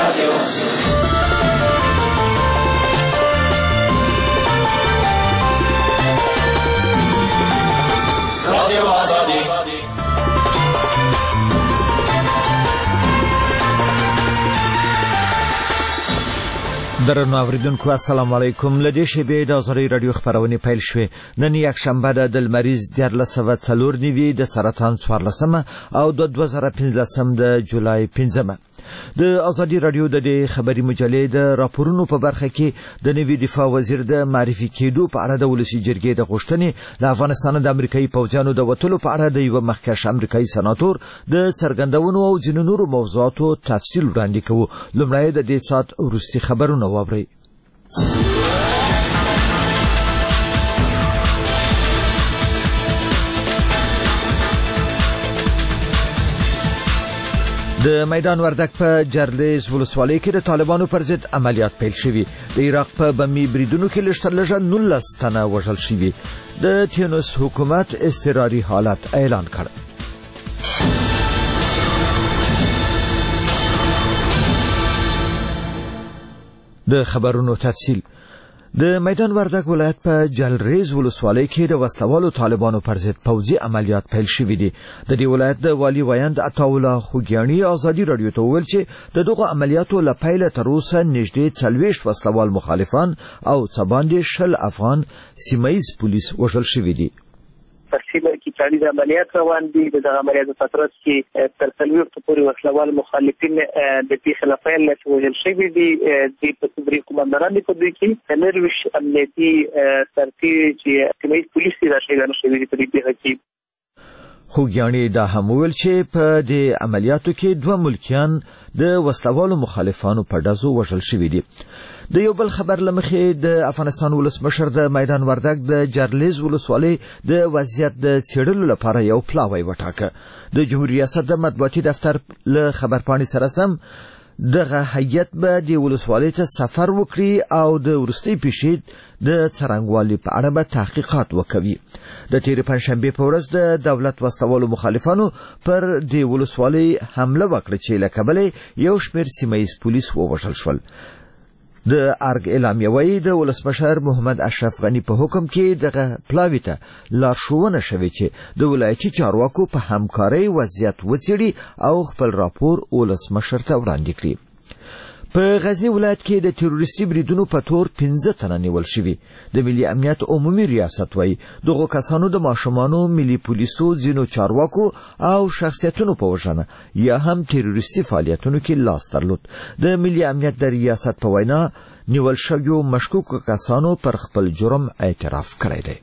درنو اوریدونکو السلام علیکم. لدې شیبې د آزادۍ رادیو خبرونه پیل شوې. نن یک شنبه د مریض 1404 د سرطان 14 او د 2015 د جولای 15. د آزادۍ رادیو د خبري مجلې د راپورونو په برخه کې د نوي دفاع وزیر د معرفي کېدو په اړه د ولسی جرګې د غوښتنې د افغانستان د امریکایي پوځیانو د وټلو په اړه د یو مخکښ امریکایي سناتور د څرګندونو او ځینو نورو موضوعاتو تفصیل وړاندې کوو. لومړی د دې سات وروستي خبرونه واورئ. د میدان وردک په جرلیز ولسوالۍ کې د طالبانو پر ضد عملیات پیل شوي. د عراق په بمي بریدونو کې لږترلږه 19 تنه وژل شوي. د تونس حکومت اضطراري حالت اعلان کړ. د خبرونو تفصیل. د میدان وردک ولایت په جلریز ولسوالۍ کې د وسلوالو طالبانو پر ضد پوځي عملیات پیل شوي دي. د دې ولایت د والی ویاند عطاالله خوګیاني آزادي رادیو ته وویل چې د دغو عملیاتو له پیله تر اوسه نږدې 40 وسلوال مخالفان او څه باندې 20 افغان سیمه‌ییز پولیس وژل شوي دي. تفصیل کی 40 عملیات روان دي. د عملیاتو فترات کې تر 40 پورې وسلوال مخالفین د پیښې لپاره لټول شوي دي. د تدریس کمانډران په دوی کې نروش امنیتي سرتي چې سیمه‌ییز پولیس راځي شوي دي په دې پیښه کې. خوګیاني دا هم ویل چې په دې عملیاتو کې 2 ملکیان د وسلوالو مخالفانو په ډزو وژل شوي دي. د یو بل خبر لمخې د افغانستان ولسمشر د میدان وردک د جرلیز ولسوالۍ د وضعیت د څېړلو لپاره یو پلاوی وټاکه. د جمهوریت ریاست د مطبوعاتي دفتر له خبرپاڼې سره سم دغه هیئت به د ولسوالۍ ته سفر وکړي او د وروستي پیښې د څرنګوالي په اړه به تحقیقات وکوي. د تېرې پنځشنبې په ورځ د دولت وسلوالو مخالفانو پر د ولسوالۍ حمله وکړه چې له کبله یو شمېر سیمه‌ییز پولیس ووژل شول. د ارګ اعلامیه وایي د ولسمشر محمد اشرف غني په حکم کې دغه پلاوی ته لارښوونه شوې چې د ولایتي چارواکو په همکارۍ وضعیت وڅېړي او خپل راپور ولسمشر ته وړاندې کړي. په غزنی ولایت کې د تروریستي بریدونو په تور 15 تنه نیول شوي. د ملي امنیت عمومي ریاست وایي دغه کسانو د ماشومانو ملي پولیسو ځینو چارواکو او شخصیتونو په وژنه یا هم تروریستي فعالیتونو کې لاس درلود. د ملي امنیت د ریاست په وینا نیول شویو مشکوکو کسانو پر خپل جرم اعتراف کړی دی.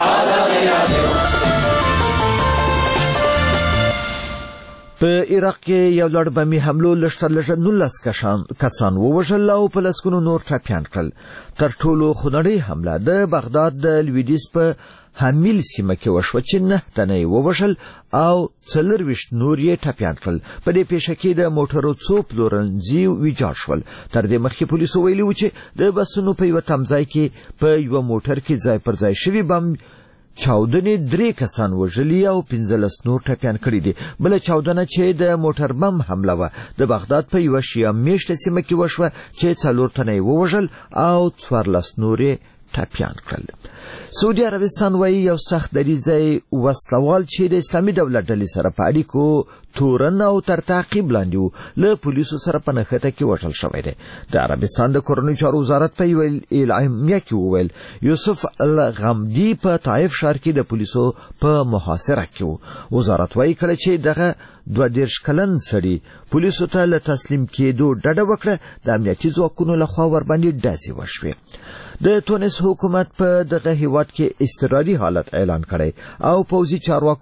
په عراق کې یو لړ بمي حملو لږترلږه 19 کسان ووژل او په لسګونو نور ټپیان کړل. تر ټولو خونړۍ حمله د بغداد د لویدیځ په حمیل سیمه کې وشوه چې 9 تنه ووژل او 24 نور یې ټپیان کړل. په دې پیښه کې د موټرو څو پلورنځي ویجاړ شول. تر دې مخکې پولیسو ویلي و چې د بسونو په یو تمځای کې په یو موټر کې ځای پر ځای شوي بم چاودنې 3 کسان وژلي او 15 نور ټپیان کړي دي. بل چاودنه چې د موټر بم حمله و د بغداد په یو شیعه میشته سیمه کې وشوه چې 4 تنه ووژل او 14 نور ټپیان کړل. سعودي عربستان وایي یو سخت دریځي وسلوال چې د اسلامي دولت ډلې سره په اړیکو تورن او تر تعقیب لاندې و له پولیسو سره په نښته کې وژل شوی دی. د عربستان د کورنیو چارو وزارت په یو اعلامیه کې وویل یوسف الغامدي په طائف ښار کې د پولیسو په محاصره کې و. وزارت وایي کله چې دغه 22 کلن سړي پولیسو ته له تسلیم کېدو ډډه وکړه د امنیتي ځواکونو لخوا ورباندې ډزې وشوې. د تونس حکومت په دغه هیواد کې اضطراري حالت اعلان کړی او پوځي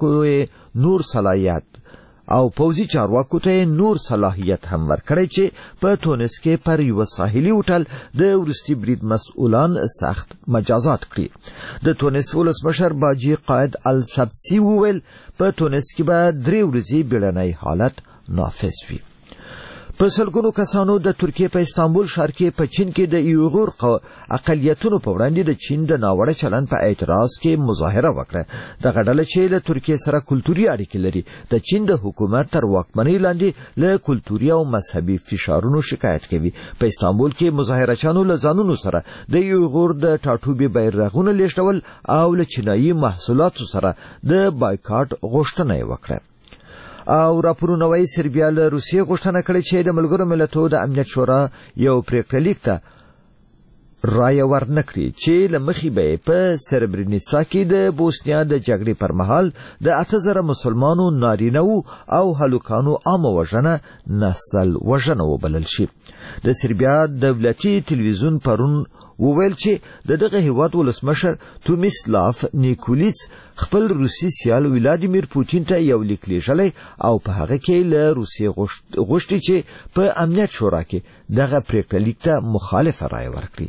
چارواکو ته نور صلاحیت هم ورکړی چې په تونس کې پر یو ساحلي هوټل د وروستي برید مسؤلان سخت مجازات کړي. د تونس ولسمشر باجی قائد السبسی وویل په تونس کې به 3 ورځې بیړنی حالت نافذ وي. په سلګونو کسانو د ترکیې په استانبول ښار کې په چین کې د یوغور اقلیتونو په وړاندې د چین د ناوړه چلند په اعتراض کې مظاهره وکړه. دغه ډله چې له ترکیې سره کلتوري اړیکې لري د چین د حکومت تر واکمنۍ لاندې له کلتوري او مذهبي فشارونو شکایت کوي. په استانبول کې مظاهرچیانو له ځانونو سره د یوغور د ټاټوبي بیرغونه لیږدول او له چینایي محصولاتو سره د بایکاټ غوښتنه وکړه. او راپورونه وايي سربیا له روسیې غوښتنه کړې چې د ملګرو ملتونو د امنیت شورا یو پریکړه لیک ته رایه ورنکړي چې له مخې به په سربرینیسا کې د بوسنیا د جګړې پر مهال د 8000 مسلمانو نارینه‌و او هلکانو عامه وژنه نسل وژنه وبلل شي. د سربیا دولتي تلویزیون پرون وویل چې دغه هیواد ولسمشر تومیسلاف نیکولیس خپل روسي سیال ولادیمیر پوتین ته یو لیک لیږلی او په هغه کې له روسیې غوښتي چې په امنیت شورا کې دغه پریکړه لیک ته مخالفه رایه ورکړي.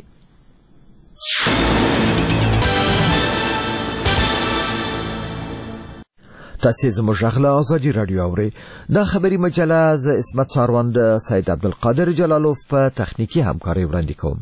تاسې زموږ غږ له ازادي راډیو اورئ. دا خبري مجله زه عصمت ساروان د سید عبدالقادر جلالوف په تخنیکي همکارۍ وړاندې کوم.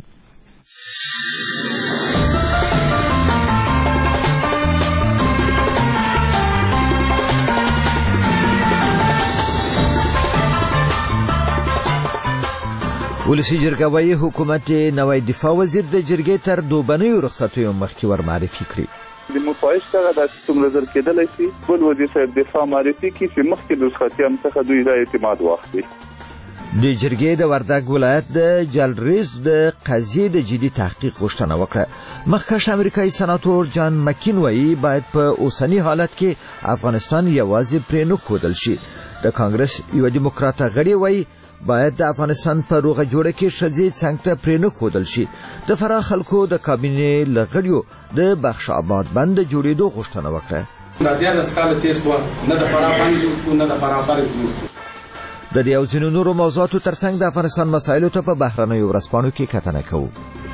ولسی جرګه وايي حکومت نوی دفاع وزیر د جرګې تر دوبنیو رخصتیو مخکې ور معرفي کړي. د مفایش څخه د څومره زر کېدلی شي بل وزیر صاحب دفاع معرفي کړي چې مخکې د رخصتیانو څخه دوی دا اعتماد واخلي. د جرګې د وردګ ولایت د جلریز د قضیې د جدي تحقیق غوښتنه وکړه. مخکښ امریکایي سناتور جان مکین وايي باید په اوسني حالت کې افغانستان یوازې پرې نه ښودل شي. د کانګرس یو دیموکراټه غړي وايي باید د افغانستان په روغه جوړه کې ښځې څنګ ته پرې نه ښودل شي. د فراه خلکو د کابینې له غړیو د بخش آباد بند د جوړېدو غوښتنه وکړه. د 14 کاله تېر شوه نه د فراه بند جوړ شو نه د فراه بر جوړ شو. د دې او ځینو نورو موضوعاتو ترڅنګ د افغانستان مسایلو ته په بهرنیو ورځپاڼو کې کتنه کوو.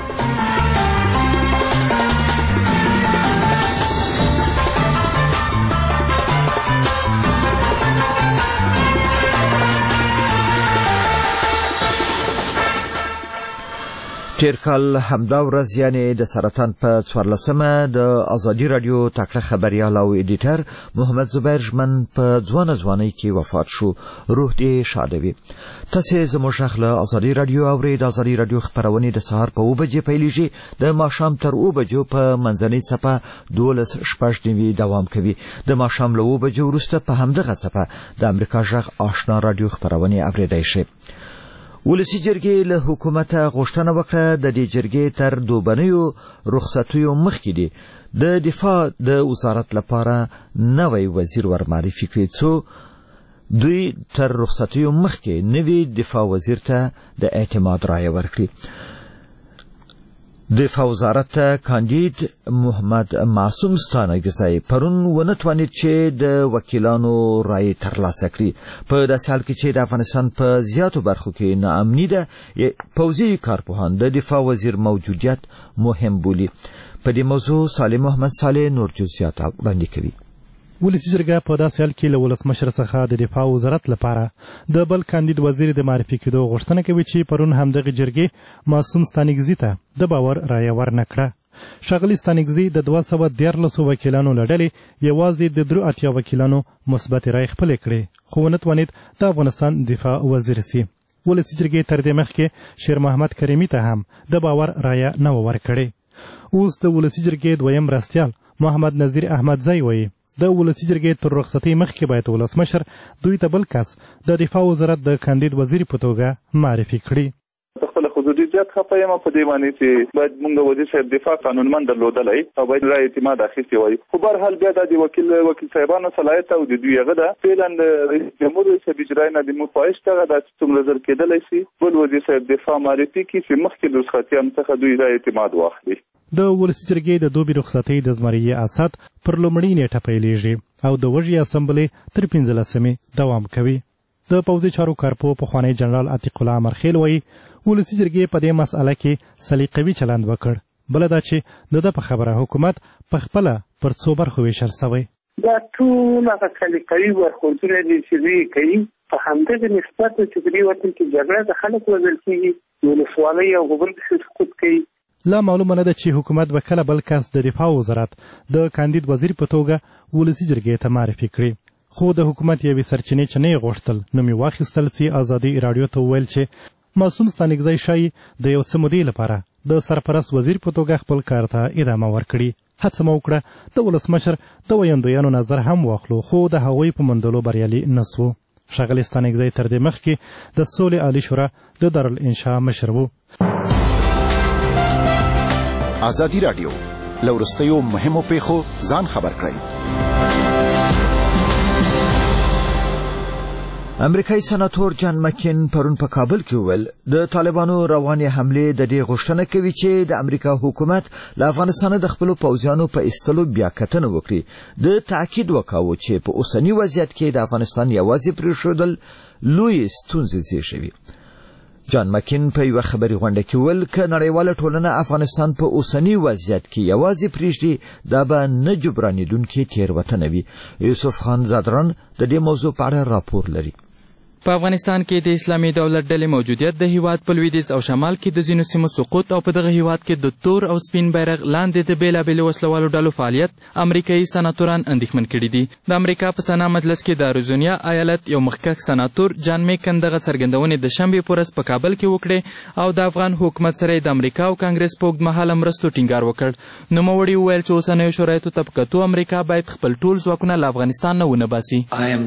تیر کال همدا ورځ یعنی د سرطان په 14مه د ازادي رادیو تکړه خبريال او ایډیټر محمد زبیر ژمن په ځوانۍ کې وفات شو. روح دې شاد وي. تاسې زموږ غږ له ازادي رادیو اورئ. د ازادي رادیو خبرونه د سهار په 2 بجې پیلېږي د ماښام تر 2 بجو په منځنۍ څپه 12:15 دوام کوي. د ماښام له 2 بجو وروسته په همدغه څپه د امریکا غږ آشنا رادیو خبرونه اوریدای شي. ولسی جرګې له حکومته غوښتنه وکړه د دې جرګې تر دوبنیو رخصتیو مخکې دی د دفاع د وزارت لپاره نوی وزیر ور معرفي کړي څو دوی تر رخصتیو مخکې نوی دفاع وزیر ته د اعتماد رایه ورکړي. دفاع وزارت ته کاندید محمد معصوم ستانکزی پرون ونه توانید چې د وکیلانو رایې ترلاسه کړي. په داسې حال کې چې د افغانستان په زیاتو برخو کې ناامني ده پوځي کارپوهان د دفاع وزیر موجودیت مهم بولي. په دې موضوع صالح محمد صالح نور جزئیات وړاندې کوي. ولسی جرګه په داسې حال کې له ولسمشر څخه د دفاع وزارت لپاره د بل کاندید وزیر د معرفي کېدو غوښتنه کوي چې پرون همدغه جرګې معصوم ستانکزي ته د باور رایه ورنکړه. ښاغلي ستانکزي د 213 وکیلانو له ډلې یوازې د 83 وکیلانو مثبت رایې خپلې کړې خو ونه توانید د افغانستان دفاع وزیر سي. ولسی جرګې تر دې مخکې شیر محمد کریمي ته هم د باور رایه نه ورکړې. اوس د ولسی جرګې دویم مرستیال محمد نظیر احمدزی وایي د ولسی جرګې تر رخصتۍ مخکې باید ولسمشر دوی ته بل کس د دفاع وزارت د کاندید وزیر په توګه معرفي کړي. خپل خصوصي ځات خپه یم په دې باندې چې باید موږ وزیر صاحب دفاع قانونمند درلودلی او باید رای اعتماد اخیستی وای. خو به هر حال بیا د وکیل صاحبانو صلاحیت او د دوی هغه ده فعلا رئیس جمهور صاحب اجرای نه د مفایش څخه د څومره زر کېدلی شي بل وزیر صاحب دفاع معرفي کړي چې مخکې د رخصتیانو څخه دوی رای اعتماد واخلي. د ولسی جرګې د دوبي رخصتۍ د زمریې اسات پر لومړۍ نیټه پیلېږي او د وږي اسمبلې تر 15مې دوام کوي. د پوځي چارو کارپو پخوانی جنرال عتیق الله مرخیل وایي ولسی جرګې په دې مسأله کې سلیقوي چلند وکړ. بله دا چې د ده په خبره حکومت په خپله پر څو برخو ویشل سوی. دا ټول هغه سلیقوي برخوردونه دي چې دوی کوي په همدغه نسبت چې په دې وطن کې جګړه د خلک وژل کېږي ولسوالۍ او بل څه سقوط کوي. لا معلومه نه ده چې حکومت به کله بل کس د دفاع وزارت د کاندید وزیر په توګه ولسي جرګې ته معرفي کړي، خو د حکومت یوې سرچینې چې نه یې غوښتل نوم یې واخیستل چې ازادي راډیو ته وویل چې معصوم ستانکزی ښایي د یو څه مودې لپاره د سرپرست وزیر په توګه خپل کار ته ادامه ورکړي. هڅه مو وکړه د ولسمشر د ویاندویانو نظر هم واخلو، خو د هغوی په موندلو بریالي نه سو. ښاغلی ستانکزی تر دې مخکې د سولې عالي شورا د دارالانشا مشر و. ازادي راډیو له وروستیو مهمو پیښو ځان خبر کړئ. امریکایي سناتور جان مکین پرون په کابل کې وویل د طالبانو روانې حملې د دې غوښتنه کوي چې د امریکا حکومت له افغانستان د خپلو پوځیانو په ایستلو بیا کتنه وکړي. د تاکید وکاوه چې په اوسني وضعیت کې د افغانستان یوازې پرېښودل لوی ستونزې زیږوي. جان مکین په یو خبري غونډه کې ویل ک نړیواله ټولنه افغانستان په اوسنی وضعیت کې یوازې پریږدي دا به نه جبرانیدونکې تېروتنه وي. یوسف خان زادران د دې موضوع په اړه راپور لري. په افغانستان کې د اسلامي دولت ډلې موجودیت د هیواد په لویدیځ او شمال کې د ځینو سیمو سقوط او په دغه هیواد کې د تور او سپین بیرغ لاندې د بیلابېلو وسلوالو ډلو فعالیت امریکایي سناتوران اندېښمن کړي دي. د امریکا په سنا مجلس کې د اریزونا ایالت یو مخکښ سناتور جان میکن دغه څرګندونې د شنبې په ورځ په کابل کې وکړې او د افغان حکومت سره د امریکا او کانګرس په اوږدمهاله مرستو ټینګار وکړ. نوموړي وویل چې اوسنیو شرایطو ته په کتو امریکا باید خپل ټول ځواکونه له افغانستان نه ونه باسي.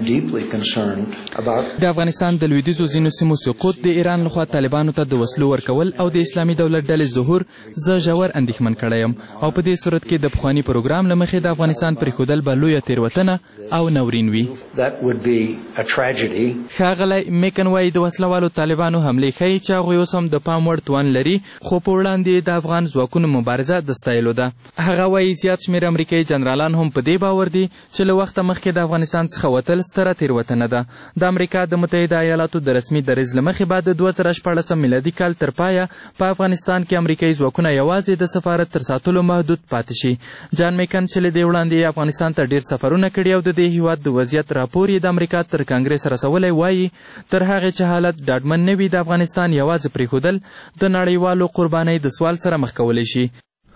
د افغانستان د لویدیځو ځینو سیمو سقوط د ایران لخوا طالبانو ته د وسلو ورکول او د اسلامي دولت ډلې ظهور زه ژور اندېښمن کړی یم او په دې صورت کې د پخواني پروګرام له مخې د افغانستان پرېښودل به لویه تېروتنه او ناورین وي. ښاغلی میکن وایي د وسلوالو طالبانو حملې ښیي چې هغوی اوس هم د پام وړ توان لري، خو په وړاندې د افغان ځواکونو مبارزه د ستایلو ده. هغه وایي زیات شمېر امریکایي جنرالان هم په دې باور دي چې له وخته مخکې د افغانستان څخه وتل ستره تېروتنه ده. د امریکا د متحده ایالاتو د رسمي دریځ له مخې به د 2014 میلادي کال تر پایه په افغانستان کې امریکایي ځواکونه یوازې د سفارت تر ساتلو محدود پاتې شي. جان میکن چې له دې وړاندې افغانستان ته ډېر سفرونه کړي او د دې هیواد د وضعیت راپور یې د امریکا تر کانګرس رسولی وایي تر هغې چې حالت ډاډمن نه وي د افغانستان یوازې پرېښودل د نړیوالو قربانۍ د سوال سره مخ کولی شي.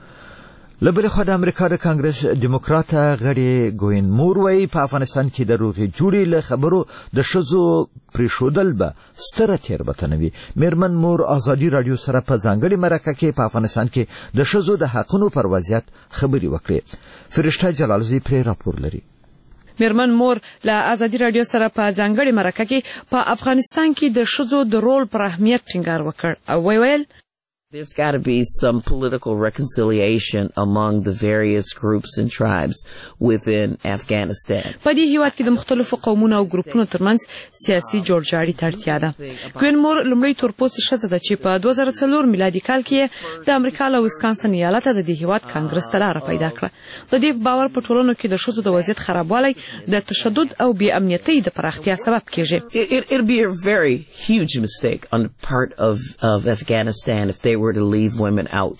له بلې خوا د امریکا د کانګرس ډیموکراته غړي ګوین مور وایي په افغانستان کې د روغې جوړې له خبرو د ښځو پرېښودل به ستره تېروتنه وي. میرمن مور ازادي راډیو سره په ځانګړې مرکه کې په افغانستان کې د ښځو د حقونو پر وضعیت خبرې وکړې. فرشته جلالزی پرې راپور لري. میرمن مور له ازادي راډیو سره په ځانګړې مرکه کې په افغانستان کې د ښځو د رول پر اهمیت ټینګار وکړ او ویل There's got to be some political reconciliation among the various groups and tribes within Afghanistan. په دې هیواد کې د مختلفو قومونو او ګروپونو ترمنځ سیاسي جوړجاړي ته اړتیا ده. کوین مور لومړی تورپوستې ښځه ده چې په 2004 میلادي کال کې د امریکا له ویسکانسن ایالته د دې هیواد کانګرس ته لاره پیدا کړه. د دې باور په ټولنو کې د ښځو د وضعیت خرابوالی د تشدد او بې امنیتۍ د پراختیا سبب کېږي. It'd be a very huge mistake on the part of Afghanistan if they were to leave women out.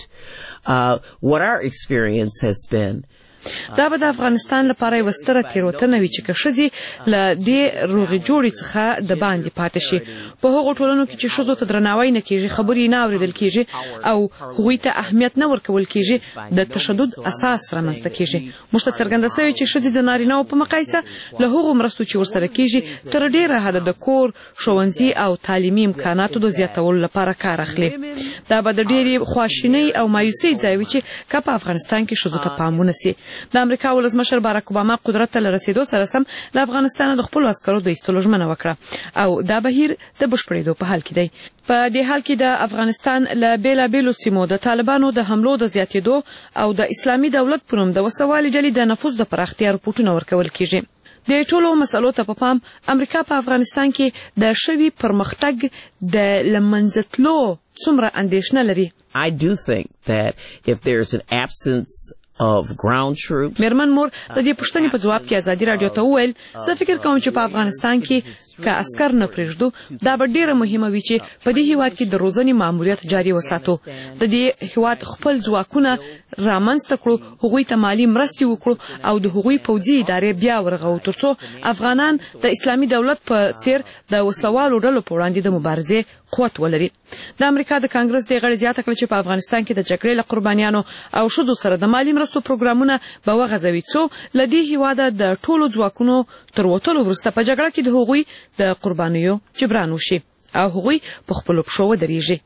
What our experience has been دا به د افغانستان لپاره یوه ستره تېروتنه وي چې که ښځې له دې روغې جوړې څخه د باندې پاتې شي. په هغو ټولنو کې چې ښځو ته درناوی نه کېږي، خبرې نه اورېدل کېږي او هغوی ته اهمیت نه ورکول کېږي، د تشدد اساس رامنځته کېږي. موږ ته څرګنده سوې چې ښځې د نارینهوو په مقایسه له هغو مرستو چې ورسره کېږي تر ډېره حده د کور، ښوونځي او تعلیمي امکاناتو د زیاتولو لپاره کار اخلي. دا به د ډېرې خواشینۍ او مایوسۍ ځای وي چې که په افغانستان کې ښځو ته پام ونه سي. د امریکا ولسمشر باراک اوباما قدرت ته له رسېدو سره سم له افغانستانه د خپلو عسکرو د ایستلو ژمنه وکړه او دا بهیر د بشپړېدو په حال کې دی. په دې حال کې د افغانستان له بیلابېلو سیمو د طالبانو د حملو د زیاتېدو او د اسلامي دولت په نوم د وسلوالې ډلې د نفوذ د پراختیا رپوټونه ورکول کېږي. د ټولو مسلو ته په پام امریکا په افغانستان کې د شوي پرمختګ د له منځه تلو څومره اندېښنه لري. I do think that if there's an absence of ground troops. میرمن مور د دې پوښتنې په ځواب کې ازادي راډیو ته وویل زه فکر کوم چې په افغانستان کې که عسكر نه پرېږدو دا به ډیره مهمه وي چې په دې هیواد کې د روزنې ماموریت جاري وساتو د دې هیواد خپل ځواکونه رامنځته کړو هغوی ته مالي مرستې وکړو او د هغوی پوځي ادارې بیا ورغوو ترڅو افغانان د اسلامي دولت په څیر د وسلوالو ډلو په وړاندې د مبارزې قوت ولري. د امریکا د کانګرس د غړي زیاته کړه چې په افغانستان کې د جګړې له قربانیانو او ښځو سره د مالي مرستو پروګرامونه به وغځوي څو له دې هیواده د ټولو ځواکونو تر وتلو وروسته په جګړه کې د هغوی د قربانیو جبران وشي او هغوی په خپلو پښو ودرېږي.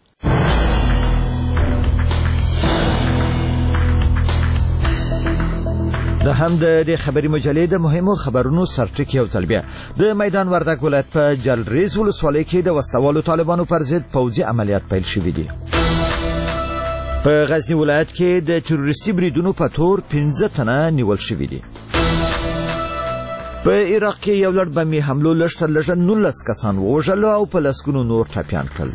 د هم د خبري مجلې د مهمو خبرونو سرټکی او تلبیه د میدان وردګ ولایت په جلریز ولسوالۍ کې د وسلوالو طالبانو پر ضد پوځي عملیات پیل شوي دي. په غزنی ولایت کې د تروریستي بریدونو په تور 15 تنه نیول شوي دي. په عراق کې یو لړ بمي حملو لږ تر لږه 19 کسان ووژل او په لسګونو نور ټپیان کړل.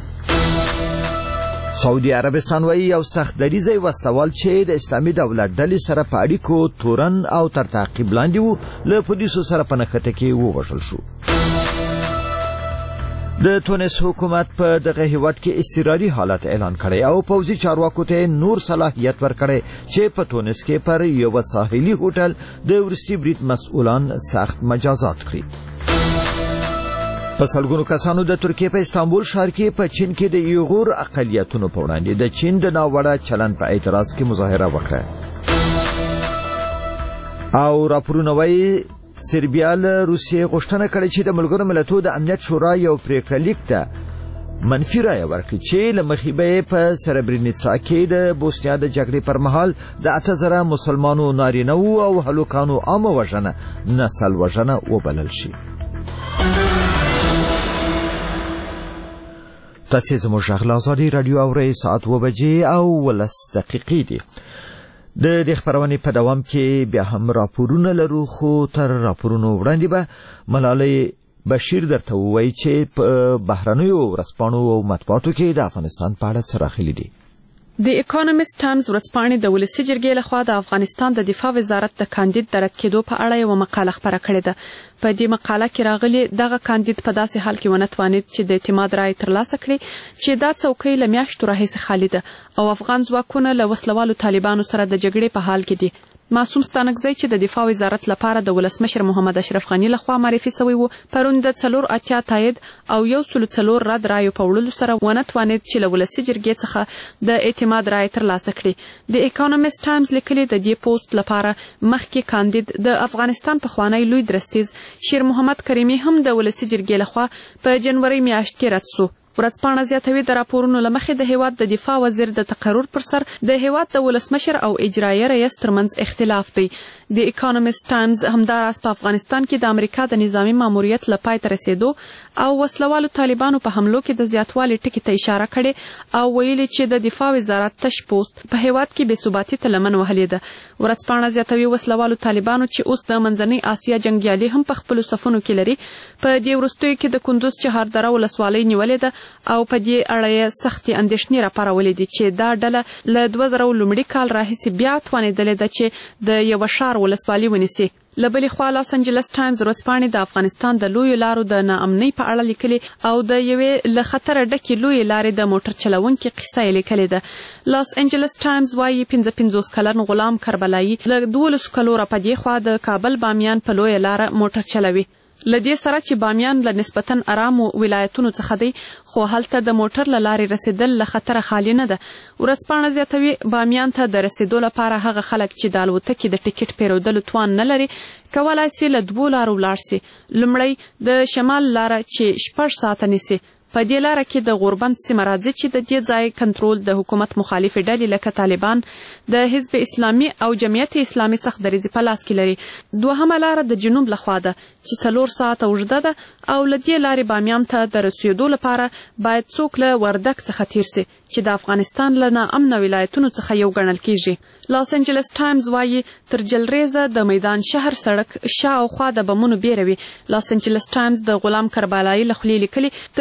سعودي عربستان وایي یو سخت دریځی وسلوال چې د اسلامي دولت ډلې سره په اړیکو تورن او تر تعقیب لاندې وو له پولیسو سره په نښته کې ووژل شو. د تونس حکومت په دغه هیواد کې اضطراري حالت اعلان کړی او پوځي چارواکو ته نور صلاحیت ورکړی چې په تونس کې پر یو ساحلي هوټل د وروستي برید مسؤلان سخت مجازات کړي. په سلګونو کسانو د ترکیې په استانبول ښار کې په چین کې د ایغور اقلیتونو په وړاندې د چین د ناوړه چلند په اعتراض کې مظاهره وکړه. او راپورونه وایي سربیا له روسیې غوښتنه کړې چې د ملګرو ملتونو د امنیت شورا یو پریکړه لیک ته منفي رایه ورکړي چې له مخې به یې په سربرینیڅا کې د بوسنیا د جګړې پر مهال د 8000 مسلمانو نارینه‌وو او هلکانو عامه وژنه نسل وژنه وبلل شي. تاسې زموږ غږ له ازادي راډیو اورئ ساعت 2:10 دي. د دې خبرونې په دوام کې بیا هم راپورونه لرو خو تر راپورونو وړاندې به ملالۍ بشیر درته ووایي چې په بهرنیو ورځپاڼو او مطبوعاتو کې د افغانستان په اړه څه راغلي دي. د اکونومیست ټایمز ورځپاڼې د ولسي جرګې لخوا د افغانستان د دفاع وزارت د کاندید د رد کېدو په اړه یوه مقاله خپره کړې ده. په دې مقاله کې راغلي دغه کاندید په داسې حال کې ونه توانید چې د اعتماد رایې ترلاسه کړي چې دا څوکۍ له میاشتو راهیسې خالي ده او افغان ځواکونه له وسلوالو طالبانو سره د جګړې په حال کې دي. معصوم ستانکزی چې د دفاع وزارت لپاره د ولسمشر محمد اشرف غنی لخوا معرفي شوی و پرون د 480 تایید او 104 رد رایو په وړلو سره ونه توانید چې له ولسي جرګې څخه د اعتماد رایې ترلاسه کړي. د اکونومیست ټایمز لیکلي د دې پوسټ لپاره مخکې کاندید د افغانستان پخوانی لوی درستیز شیر محمد کریمي هم د ولسي جرګې لخوا په جنوري میاشت کې رد شو. ورځپاڼه زیاتوي د راپورونو له مخې د هیواد د دفاع وزیر د تقرر پر سر د هیواد د ولسمشر او اجرایي رئیس ترمنځ اختلاف دی. د اکونومیست ټایمز همداراز په افغانستان کې د امریکا د نظامی ماموریت له پای ته رسیدو او وسلوالو طالبانو په حملو کې د زیاتوالي ټکي ته اشاره کړې او ویلي چې د دفاع وزارت تش پوسټ په هیواد کې بې ثباتي ته لمن وهلې ده. ورځپاڼه زیاتوي وسلوالو طالبانو چې اوس د منځنۍ اسیا جنګیالي هم په خپلو صفونو کې لري په دې وروستیو کې د کندوز چهاردره ولسوالۍ نیولې ده او په دې اړه یې سختې اندېښنې راپارولې دي چې دا ډله له 2000 لومړي کال راهیسې بیا توانېدلې ده چې د یوه ښار ولسوالي ونیسي. له بلې خوا لاس انجلس ټایمز ورځپاڼې د افغانستان د لویو لارو د ناامنۍ په اړه لیکلي او د یوې له خطره ډکې لویې لارې د موټر چلونکي قصه یې لیکلې ده. لاس انجلس ټایمز وایي 55 کلن غلام کربلایي له 12 کلو را په دې خوا د کابل بامیان په لویه لاره موټر چلوي. له دې سره چې بامیان له نسبتاً ارامو ولایتونو څخه دی خو هلته د موټر له لارې رسیدل له خطره خالي نه ده. ورځپاڼه زیاتوي بامیان ته د رسیدو لپاره هغه خلک چې د الوتکې د ټیکټ پیرودلو توان نه لري کولای سي له 2 لارو ولاړ سي. لومړی د شمال لاره چې 6 ساعته نیسي. په دې لاره کې د غوربند سیمه راځي چې د دې ځای کنټرول د حکومت مخالفې ډلې لکه طالبان د حزب اسلامي او جمعیت اسلامي سخت دریځې په لاس کې لري. دوهمه لاره د جنوب لخوا ده چې 4 ساعته اوږده ده او له دې لارې بامیان ته د رسیدو لپاره باید څوک له وردګ څخه تیر سي چې د افغانستان له ناامنه ولایتونو څخه یو ګڼل کیږي. لاس انجلس ټایمز وایي تر جلریزه د میدان شهر سړک شاوخوا د بمونو بیروي. لاس انجلس ټایمز د غلام کربلایي له خولې لیکلي تر جلریزه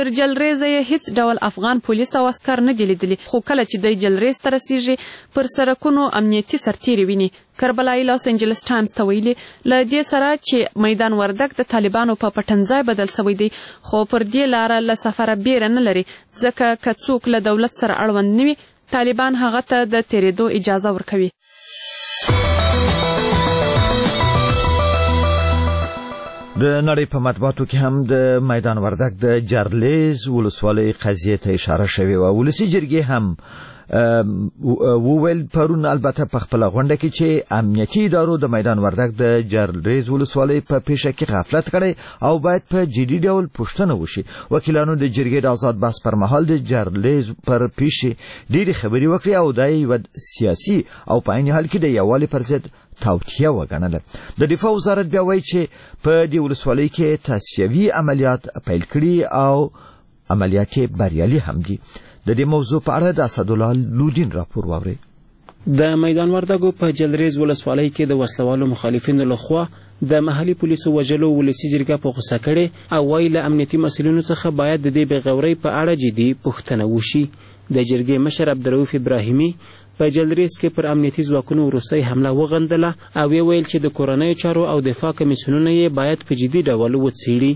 ورېزه یې هیڅ ډول افغان پولیس او عسکر نه دي لیدلي، خو کله چې دی جلریز ته رسیږي پر سړکونو امنیتي سرتیري ویني. کربلایي لاس انجلس ټایمز ته ویلي له دې سره چې میدان وردګ د طالبانو په پټنځای بدل سوی دی، خو پر دې لاره له سفره بیره نه لري، ځکه که څوک له دولت سره اړوند نه وي طالبان هغه ته د تېرېدو اجازه ورکوي. د نړۍ په مطبوعاتو کې هم د میدان وردګ د جارلیز ولسوالۍ قضیې ته اشاره شوې وه. ولسي جرګې هم وویل پرون البته په خپله غونډه کې چې امنیتي ادارو د میدان وردګ د جارلیز ولسوالۍ په پیښه کې غفلت کړی او باید په جدي ډول پوښتنه وشي. وکیلانو د جرګې د آزاد بحث پر مهال د جارلیز پر پیښې ډېرې خبرې وکړې او دا یوه سیاسي او په عین حال کې د یووالي پر ضد توطیه وګڼله. د دفاع وزارت بیا وایي چې په دې ولسوالۍ کې تصفیوي عملیات پیل کړي او عملیات بریالي هم دي. د دې موضوع په اړه د اسدالله لودین راپور واورئ. د میدان وردګو په جلریز ولسوالۍ کې د وسلوالو مخالفینو لخوا د محلي پولیسو وژلو ولسي جرګه په غوسه کړې او وایي له امنیتي مسؤلینو څخه باید د دې بېغورۍ په اړه جدي پوښتنه وشي. د جرګې مشر عبدالرؤف ابراهیمي په جلریز کې پر امنیتي ځواکونو وروستۍ حمله وغندله او ویل چې د کورنیو چارو او دفاع کمیسیونونه یې باید په جدي ډول وڅېړي.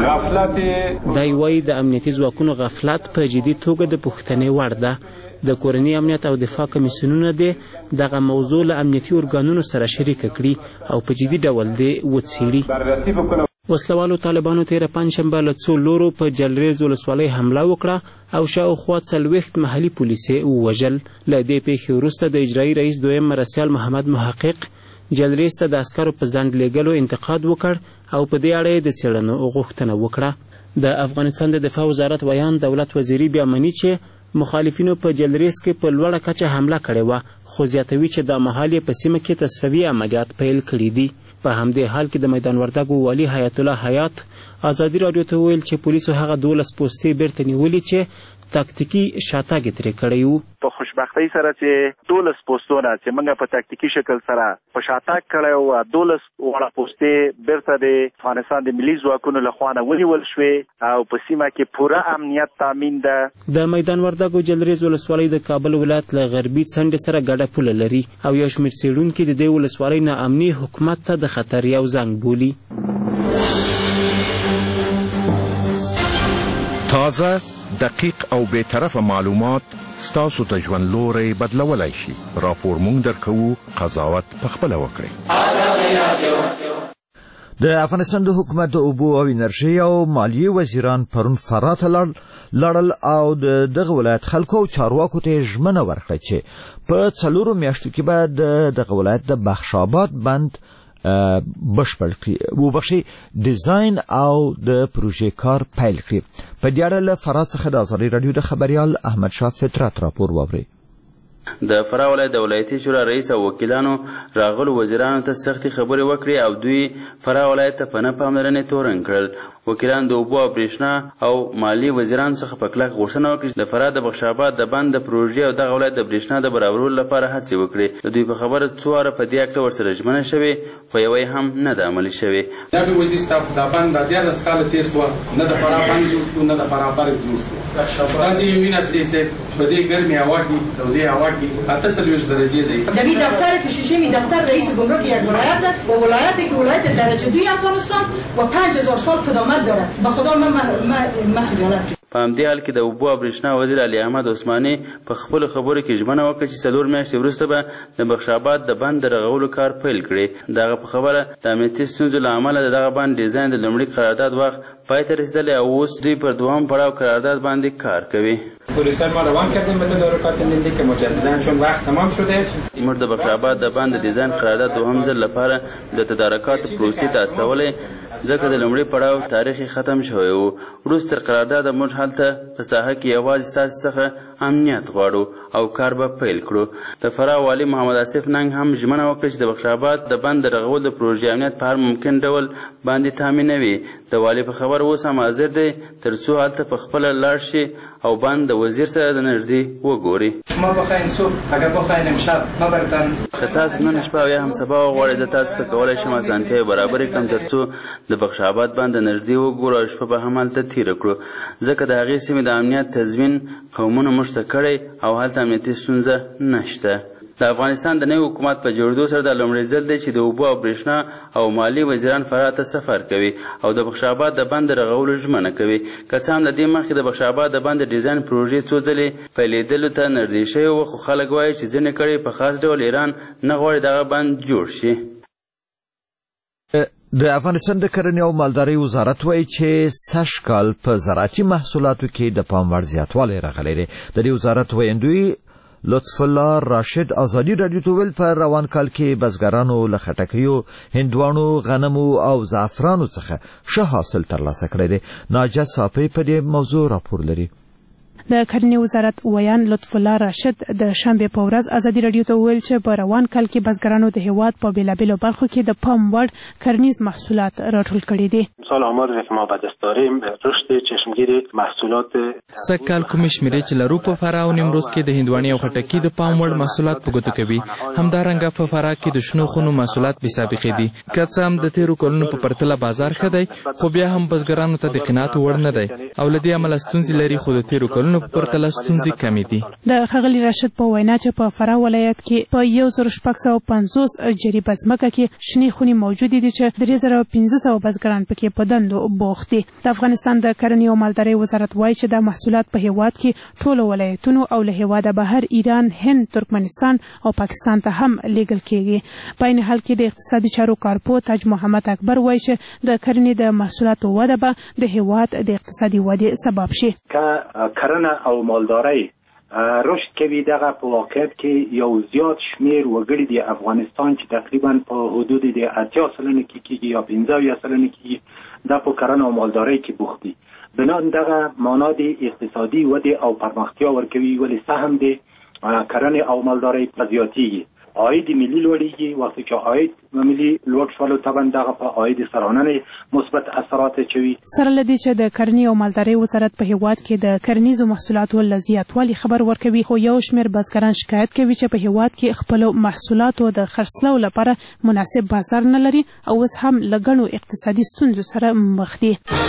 دی وایي د امنیتي ځواکونو غفلت په جدي توګه د پوښتنې وړ ده. د کورني امنیت او دفاع کمیسیونونه دې دغه موضوع له امنیتي ارګانونو سره شریکه کړي او په جدي ډول دې وڅېړي. وسلوالو طالبانو تېره پنجشنبه له څو لورو په جلریز ولسوالۍ حمله وکړه او شاوخوا 40 محلي پولیس یې ووژل. له دې پیښې وروسته د اجرایي رئیس دویم مرستیال محمد محقق جلریز ته د عسکرو په ځنډ لیږلو انتقاد وکړ او په دې اړه یې د څېړنو غوښتنه وکړه. د افغانستان د دفاع وزارت ویان دولت وزیري بیا مني چې مخالفینو په جلریز کې په لوړه کچه حمله کړې وه، خو زیاتوي چې دا مهال یې په سیمه کې تصفیوي عملیات پیل کړي دي. په همدې حال کې د میدان وردګو والي حیات الله حیات ازادي راډیو ته وویل چې پولیسو هغه 12 پوستې بیرته نیولې چې تاکتیکي شاتګ ترې کړی وو. په خوشبختۍ سره چې 12 پوسټونه چې موږ په تاکتیکي شکل سره په شاتګ کړی وو، 12 وړه پوستې بیرته د افغانستان د ملي ځواکونو لخوا نه ونیول شوې او په سیمه کې پوره امنیت تامین ده. د میدان وردګو جلریز ولسوالۍ د کابل ولایت له غربي څنډې سره ګډه پوله لري او یو شمېر څېړونکي د دې ولسوالۍ ناامني حکومت ته د خطر یو زنګ بولي. تازه، دقیق او بی‌طرفه معلومات ستاسو ته ژوند لوری بدلولی شي. راپور مونږ درکوو، قضاوت پخپله وکړئ. د افغانستان د حکومت د اوبو او انرژي او مالیې وزیران پرون فراه ته لاړل او دغه ولایت خلکو او چارواکو ته ژمنه ورکړه چې په 4 میاشتو کې به دغه ولایت د بخشاباد بند بشپړ کړي وبخښي ډیزاین او د پروژې کار پیل کړي. په دې اړه له فراه څخه د ازادي راډیو د خبريال احمد شاه فطرت راپور واورئ. د فراه ولایت د ولایتي شورا رئیس او وکیلانو راغلو وزیرانو ته سختې خبرې وکړې او دوی فراه ولایت ته په نه پاملرنې تورن کړل. وکیلان د اوبو او برېښنا او مالیې وزیرانو څخه په کلک غوښتنه وکړه چې د فراه د بخشاباد د بند د پروژې او دغه ولایت د برېښنا د برابرولو لپاره هڅې وکړي. د دوی په خبره څو واره په دې هکله ورسره ژمنه شوې خو یوه یې هم نه ده عملي شوې. جناب وزیر صاحب دا بند د 14 کاله تېر شوه، نه د فراه بند جوړ شو نه د فراه برګ جوړ شو. تاسې یې ویناستئ صاحب په دې ګرمې هوا کې تودې هوا کې 48 درجه دی. در این دفتر کشیشی دفتر رئیس گمرک یک ولایت است و ولایتی که ولایت درجه 2 افغانستان و 5000 سال قدامت دارد. به خدا من خجالت. په همدې حال کې د اوبو او برېښنا وزیر علي احمد عثماني په خپلو خبرو کې ژمنه وکړه چې 4 میاشتې وروسته به د بخشاباد د بند د رغولو کار پیل کړي. د هغه په خبره د امنیتي ستونزو له امله د دغه بند ډیزاین د لومړي قرارداد وخت پای ته رسیدلی او اوس دوی پر دوم پړاو قرارداد باندې کار کوي. پروسه ما روان کردیم به تدارکات ملی که مجددا چون وقت تمام شده موږ د بخشاباد د بند د ډیزاین قرارداد دوهم ځل لپاره د تدارکات پروسې ته استولې ځکه د لومړي پړاو تاریخ ختم شوی و. وروسته تر قرارداده موږ هلته په ساحه کې یوازې ستاسې څخه امنیت غواړو او کار به پیل کړو. د فراه والي محمد آصف ننګ هم ژمنه وکړه چې د بخشاباد د بند د رغول د پروژې امنیت په هر ممکن ډول باندې تامینوي. د والي په خبر اوس هم حاضر دی تر څو هلته په خپله لاړ شي او بند د وزیر سره د نږدې وګوري. ما بخواین صبح اگر بخواین امشب ما برتن که تاسو نن شپه یا هم سبا وغواړئ زه تاسو ته کولی شم اسانتیاوې برابرې کړم تر څو د بخش آباد بند د نږدې وګورو او شپه به هم هلته تېره کړو ځکه د هغې سیمې د امنیت تضمین قومونو موږ ته کړی او هلته امنیتي ستونزه نشته. د افغانستان د نوي حکومت په جوړېدو سره دا لومړی ځل دی چې د اوبو او برېښنا او مالي وزیران فراه ته سفر کوي او د بخش آباد د بند د رغولو ژمنه کوي. که څه هم د دې مخکې د بخش آباد د بند د ډیزاین پروژې څو ځلې پیلېدلو ته نږدې شوې وه خو خلک وایي چې ځینې کړۍ په خاص ډول ایران نه غواړي دغه بند جوړ شي. د افغانستان د کرنې او مالدارۍ وزارت وایي چې سږ کال په زراعتي محصولاتو کې د پام وړ زیاتوالی راغلی دی. د دې وزارت ویندوی لطف الله راشد ازادي رادیو ته ویل په روان کال کې بزګرانو له خټکیو، هندوانو، غنمو او زعفرانو څخه ښه حاصل ترلاسه کړی دی. ناجه صافی په دې موضوع راپور لري. د کرنې وزارت ویان لطف الله راشد د شنبې په ورځ ازادي رادیو ته ویل چې په روان کال کې بزګرانو د هیواد په بیلابیلو برخو کې د پام وړ کرنیز محصولات راټول کړي دي. سال آماری که ما به دست داریم رشد چشمگیر محصولات سږ کال کومې شمېرې چې لرو په فراه او نیمروز کې د هندوانې او خټکي د پام وړ محصولات په ګوتو کوي. همدارنګه په فراه کې د شنو خونو محصولات بې سابقې دي. که څه هم د تېرو کلونو په پرتله بازار ښه دی خو بیا هم بزګرانو ته د قناعت وړ نه دی او له دې امله ستونزې لري خو د تېرو کلونو په پرتله ستونزې کمې دي. د ښاغلي راشد په وینا چې په فراه ولایت کې په 1650 جریبه ځمکه کې شنې خونې موجودې دي چې 3500 بزګران پکې په دندو بوخت دي. د افغانستان د کرنې او مالدارۍ وزارت وایي چې دا محصولات په هیواد کې ټولو ولایتونو او له هیواده بهر ایران، هند، ترکمنستان او پاکستان ته هم لیږل کېږي. په عین حال کې د اقتصادي چارو کارپو تاج محمد اکبر وایي چې د کرنې د محصولاتو وده به د هیواد د اقتصادي ودې سبب شي. کرنه او مالدارۍ رشد کوي دغه په واقعیت کې یو زیات شمیر وګړي د افغانستان چې تقریبا په حدود د 80 سلنه کې کېږي یا 15 سلنه کې دا په کرنه او مالدارۍ کې بوخت دي. بنان دغه معنا د اقتصادي ودې او پرمختیا ورکوي ولې سهم د کرنې او مالدارۍ په زیاتېږي. عاید ملي لوړېږي. وقتی چې عاید ملي لوړ شول طبعا دغه په عاید سرانه مثبت اثرات چوي. سره له دې چې د کرنې او مالدارۍ وزارت په هیواد کې د کرنیزو محصولاتو له زیاتوالي خبر ورکوي خو یو شمېر بزګران شکایت کوي چې په هیواد کې خپل محصولاتو د خرڅلاو لپاره مناسب بازار نه لري او اوس هم له ګڼو اقتصادي ستونزو سره مخ دي.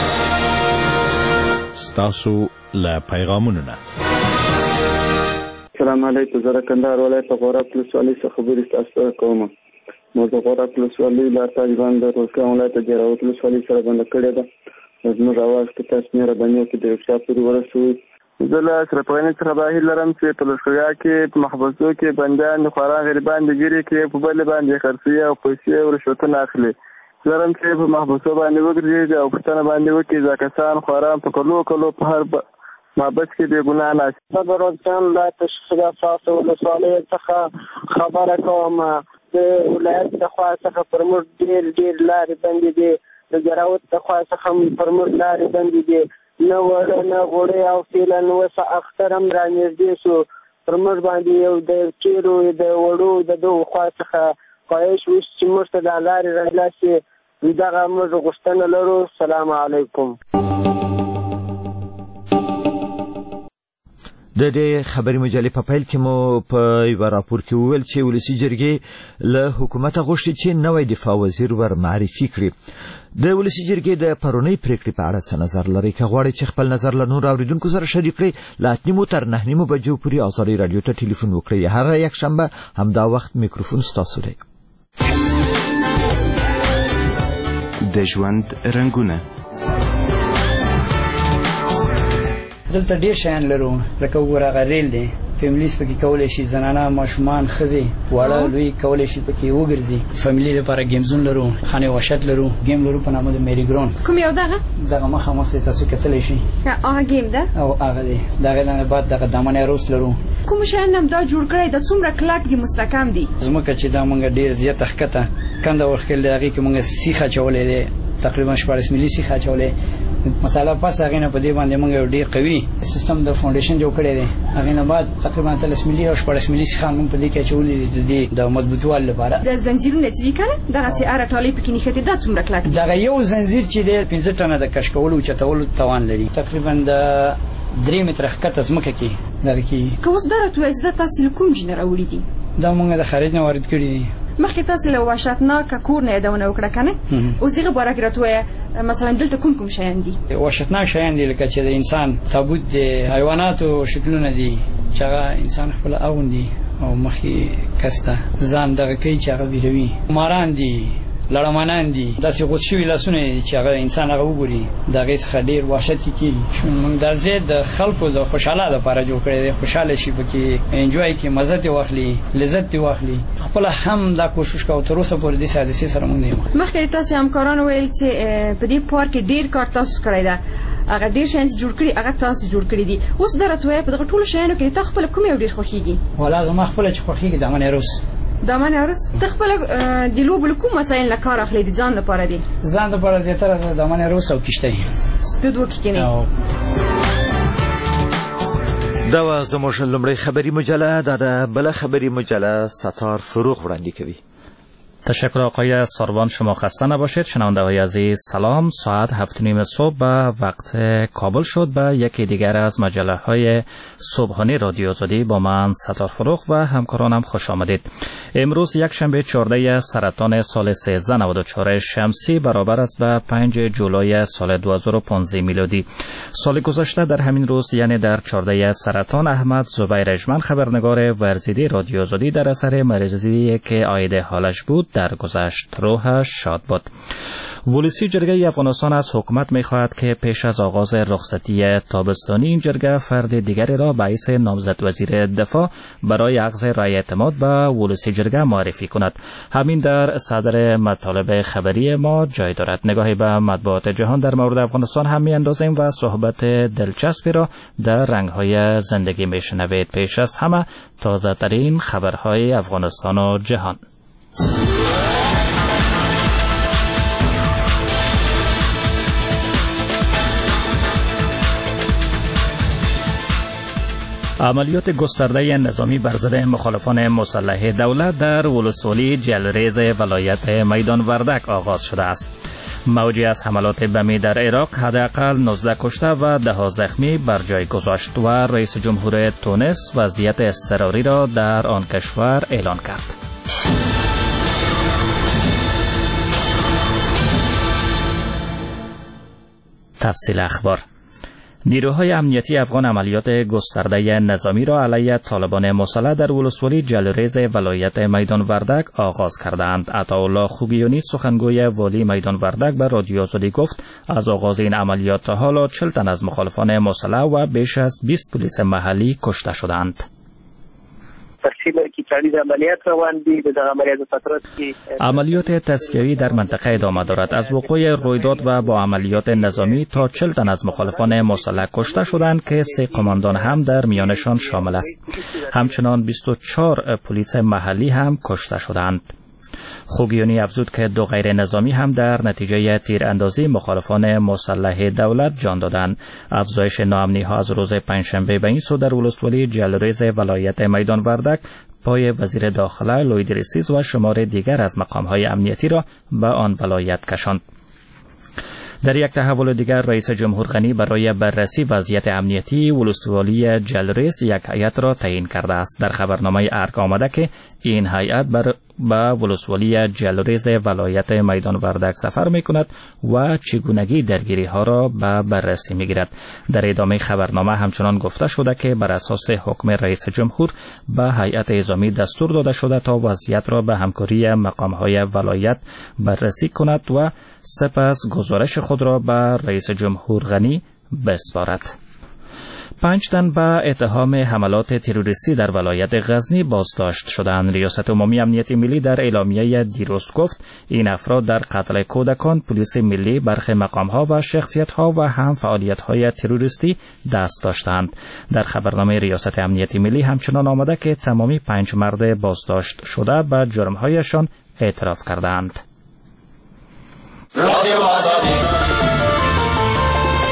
ستاسو له پیغامونو نه السلام علیکم. زه کندهار ولایت غورک ولسوالۍ څخه خبرې تاسو کوم. نو د غورک ولسوالۍ لا طالبان د روزګان ولایت د جراوت ولسوالۍ سره بند کړی ده. زموږ اواز کې تاسو نه راباندې کې د رښتیا پورې ورسوي. زه له اشرف غني څخه بهیر لرم چې په لښکریا کې په محبسو کې بندیان خورا غریبان د ګیري کې په بل باندې خرڅي او پیسې او رشوتونه اخلي. زرم چې په محبسو باندې وګرځي او پښتنه باندې وکړي ځکه کسان خورا په کلو په هر محبس کې بې ګناه نشي. د روزګان ولایت اشرف ولسوالۍ څخه خبره کوم. د ولایت د خوا څخه پر موږ ډېر لارې بندې دي. د جراوت د خوا څخه پر موږ لارې بندې دي. نه وړه نه غوړې او فعلا اوس اختر هم رانږدې شو. پر موږ باندې یو د چیرو د وړو د دغو خوا څخه خواهش وشي چې موږ ته دا لارې راخلاصې دغه موږ غوښتنه لرو. السلام علیکم. د دې خبري مجلې په پیل کې مو په یو راپور کې وویل چې ولسی جرګې له حکومت غوښتي چې نوې دفاع وزیر ور معرفي کړي. د ولسی جرګې د پرونی پریکړې په اړه څه نظر لري؟ که غواړئ چې خپل نظر له نور اوریدونکو سره شریک کړئ له 8:30 تر 9:30 بجو پورې ازادي رادیو ته ټلیفون وکړئ. هر یک شنبه همدا وخت میکروفون ستاسو دی. د ژوند رنگونه دلته ډیر شیان لرو لکه وګوره غریل دی فیملیز پکې کولای شي زنانه ماشومان ښځې واړه لوی کولای شي پکې وګرځي. فیملی لپاره گیمزون لرو خانه واشت لرو گیم لرو په نامه د میری ګراوند. کوم یو دغه مخامخ تاسو کتلی شي هغه گیم ده او هغه دی دغه نه بعد دغه دمنه روس لرو. کوم شیان هم دا جوړ کړی د څومره کلاک دي مستحکم دي زموږ چې دا مونږ ډیر زیات حقیقت کنده ورخل هغه کې مونږ سیخه چولې دي تقریبا 14 ملي سیخه چولې مساله پس هغه نه په دې باندې موږ ډیر قوي سیستم د فاونډیشن جوړ کړی دی. هغه نه بعد تقریبا 30 ملي او 14 ملي ښان موږ په دې کې چولې د مضبوطوالي لپاره. د زنجیرونه چې کنه دغه چې اره ټالې پکې نه خېته د څومره کلک دغه یو زنجیر چې د 15 ټنه د کش کولو چتولو توان لري. تقریبا د 3 متره ښکته ځمکه کې دغه کې. که اوس درته وایي زه تاسو کوم جنر اوړي دي؟ دا موږ د خارج نه وارد کړی دي. مخکې تاسو له وحشتناک کور نه یادونه وکړه کنه اوس دغه باره کې راته وایي مثلا دلته کوم شیان دي؟ وحشتناک شیان دي لکه چې د انسان تابوت دي، حیواناتو شکلونه دي چې هغه انسان خپل اغوندي او مخې کسته ځان دغه کوي چې هغه ویروي. ماران دي، لړمانان دي، داسې غوڅ شوي لاسونه چې هغه انسان هغه وګوري د هغې څخه ډېر وحشت کېږي. موږ دا ځای د خلکو د خوشحاله لپاره جوړ کړی دی، خوشحاله شي پکې انجوای کړي، مزه ترې واخلي، لذت ترې واخلي. خپله هم دا کوشش کوو تر اوسه پورې دې حادثې سره موږ نه یو. مخکې تاسې همکارانو ویل چې په دې پارک کې ډېر کار تاسو کړی ده، هغه ډېر شیان چې جوړ کړي هغه تاسو جوړ کړي دي. اوس دا راته وایه په دغه ټولو شیانو کې تا خپله کوم یو ډېر خوښېږي؟ والا زما خپله چې خوښېږي د امن عروس. د امن عروس ته خپله د لوبو له کوم مسایل نه کار اخلي د ځان لپاره دي؟ ځان لپاره زیاتره د امن عروس او کشتۍ د دوه کې کني. دا و زموږ لومړی خبری مجله. دا بله خبری مجله ستار فروغ وړاندې کوي. تشکر آقای ساروان، شما خسته نباشید. شنونده‌های عزیز سلام. ساعت 7:30 صبح به وقت کابل شد. به یکی دیگر از مجله‌های صبحانه رادیو آزادی با من ستار فروغ و همکارانم خوش آمدید. امروز یک شنبه 14 سرطان سال 1394 شمسی برابر است به 5 جولای سال 2015 میلادی. سال گذشته در همین روز یعنی در 14 سرطان احمد زبیر اجمن خبرنگار ورزیده رادیو آزادی در اثر مریضی که عاید حالش بود درگذشت. روحش شاد باد. ولسی جرگه افغانستان از حکومت می‌خواهد که پیش از آغاز رخصتی تابستانی این جرگه فرد دیگری را به حیث نامزد وزیر دفاع برای اخذ رأی اعتماد به ولسی جرگه معرفی کند. همین در صدر مطالب خبری ما جای دارد. نگاهی به مطبوعات جهان در مورد افغانستان هم می‌اندازیم و صحبت دلچسبی را در رنگ‌های زندگی می‌شنوید. پیش از همه تازه‌ترین خبرهای افغانستان و جهان. عملیات گسترده نظامی بر ضد مخالفان مسلح دولت در ولسوالی جلریز ولایت میدان وردک آغاز شده است. موجی از حملات بمی در عراق حداقل 19 کشته و 10 زخمی بر جای گذاشت و رئیس جمهور تونس وضعیت اضطراری را در آن کشور اعلان کرد. تفصیل اخبار. نیروهای امنیتی افغان عملیات گسترده نظامی را علیه طالبان مسلح در ولسوالی جلریز ولایت میدان وردک آغاز کردند. عطاالله خوگیانی سخنگوی والی میدان وردک به رادیو آزادی گفت از آغاز این عملیات تا حالا 40 تن از مخالفان مسلح و بیش از 20 پلیس محلی کشته شدند. عملیات تصفیه‌ای در منطقه ادامه دارد. از وقوع رویداد و با عملیات نظامی تا 40 تن از مخالفان مسلح کشته شدند که 3 قماندان هم در میانشان شامل است. همچنان 24 پلیس محلی هم کشته شدند. خوگیانی افزود که 2 غیر نظامی هم در نتیجه تیراندازی مخالفان مسلح دولت جان دادند. افزایش ناامنی‌ها از روز پنجشنبه به این سو در ولسوالی جلریز ولایت میدان وردک پای وزیر داخله لوید رسیز و شمار دیگر از مقام‌های امنیتی را به آن ولایت کشاند. در یک تحول دیگر رئیس جمهور غنی برای بررسی وضعیت امنیتی ولسوالی جلریز یک هیئت را تعیین کرده است. در خبرنامه ارگ آمده که این هیئت به ولسوالی جلریز ولایت میدان وردک سفر می کند و چگونگی درگیری ها را به بررسی می گیرد. در ادامه خبرنامه همچنان گفته شده که بر اساس حکم رئیس جمهور به هیئت اعزامی دستور داده شده تا وضعیت را به همکاری مقام های ولایت بررسی کند و سپس گزارش خود را به رئیس جمهور غنی بسپارد. 5 تن به اتهام حملات تروریستی در ولایت غزنی بازداشت شدند. ریاست عمومی امنیت ملی در اعلامیه دیروز گفت این افراد در قتل کودکان، پلیس ملی، برخی مقام‌ها و شخصیت‌ها و هم فعالیت‌های تروریستی دست داشتند. در خبرنامه ریاست امنیت ملی همچنان آمده که تمامی 5 مرد بازداشت شده به جرم‌هایشان اعتراف کردند.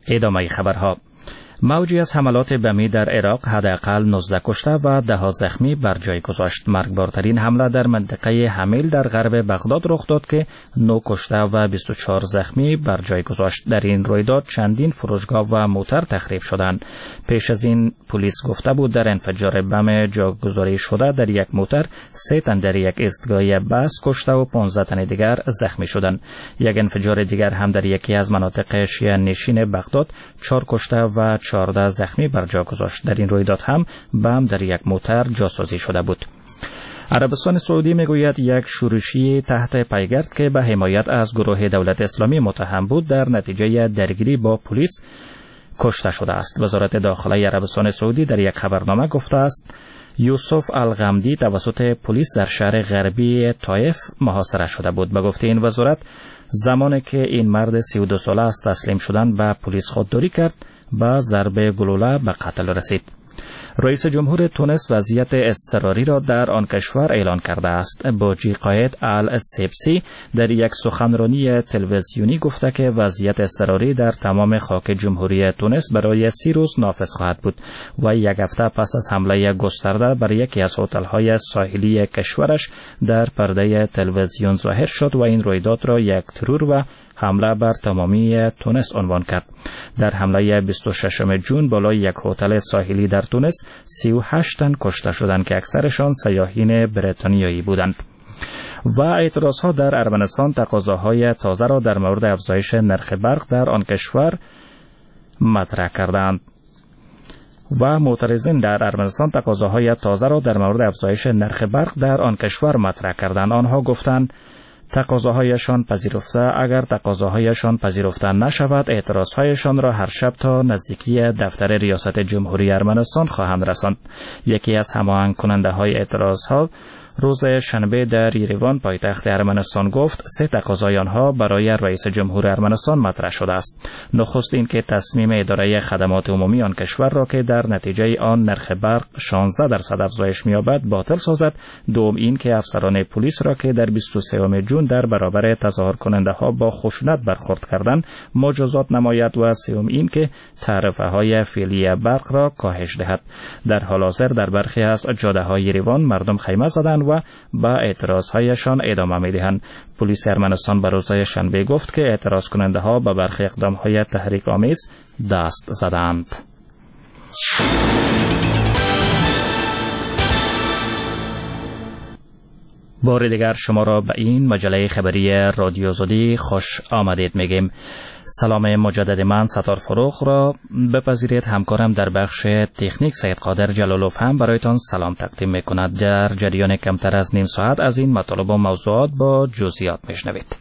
ادامه خبرها. موجی از حملات بمی در عراق حداقل 19 کشته و 10 زخمی بر جای گذاشت. مرگبارترین حمله در منطقه حمیل در غرب بغداد رخ داد که 9 کشته و 24 زخمی بر جای گذاشت. در این رویداد چندین فروشگاه و موتر تخریب شدند. پیش از این پلیس گفته بود در انفجار بم جاگذاری شده در یک موتر 3 تن در یک ایستگاه بس کشته و 15 تن دیگر زخمی شدند. یک انفجار دیگر هم در یکی از مناطق شیعه نشین بغداد 4 کشته و 14 زخمی بر جا گذاشت. در این رویداد هم بم در یک موتر جاسازی شده بود. عربستان سعودی میگوید یک شورشی تحت پیگرد که به حمایت از گروه دولت اسلامی متهم بود در نتیجه درگیری با پلیس کشته شده است. وزارت داخله عربستان سعودی در یک خبرنامه گفته است یوسف الغمدی توسط پلیس در شهر غربی طائف محاصره شده بود. به گفته این وزارت زمانی که این مرد 32 ساله از تسلیم شدن به پلیس خودداری کرد با ضربه گلوله به قتل رسید. رئیس جمهور تونس وضعیت اضطراری را در آن کشور اعلان کرده است. باجی قائد السیبسی در یک سخنرانی تلویزیونی گفته که وضعیت اضطراری در تمام خاک جمهوری تونس برای 30 روز نافذ خواهد بود و یک هفته پس از حمله گسترده بر یکی از هتل‌های ساحلی کشورش در پرده تلویزیون ظاهر شد و این رویداد را یک ترور و حمله بر تمامی تونس عنوان کرد. در حمله 26 جون بالای یک هتل ساحلی در تونس 38 تن کشته شدند که اکثرشان سیاحین بریتانیایی بودند. و اعتراضها در ارمنستان تقاضاهای تازه را در مورد افزایش نرخ برق در آن کشور مطرح کردند. و معترضین در ارمنستان تقاضاهای تازه را در مورد افزایش نرخ برق در آن کشور مطرح کردند. آنها گفتند تقاضاهایشان پذیرفته اگر تقاضاهایشان پذیرفته نشود اعتراضهایشان را هر شب تا نزدیکی دفتر ریاست جمهوری ارمنستان خواهند رساند. یکی از هماهنگ کننده های اعتراضها روز شنبه در یریوان پایتخت ارمنستان گفت 3 تقاضای آنها برای رئیس جمهور ارمنستان مطرح شده است. نخست این که تصمیم اداره خدمات عمومی آن کشور را که در نتیجه آن نرخ برق 16% افزایش می‌یابد باطل سازد. دوم این که افسران پلیس را که در 23 جون در برابر تظاهر کننده ها با خشونت برخورد کردند مجازات نماید و سوم این که تعرفه های فعلی برق را کاهش دهد. در حال حاضر در برخی از جاده‌های یریوان مردم خیمه زدند و با اعتراضهایشان ادامه می‌دهند. پلیس ارمنستان به روز شنبه گفت که اعتراض کننده ها به برخی اقدام‌های تحریک آمیز دست زدند. بار دیگر شما را به این مجله خبری رادیو زودی خوش آمدید میگیم. سلام مجدد من ستار فروغ را بپذیرید. همکارم در بخش تکنیک سید قادر جلالوف هم برایتان سلام تقدیم میکند. در جریان کمتر از نیم ساعت از این مطالب و موضوعات با جزئیات میشنوید.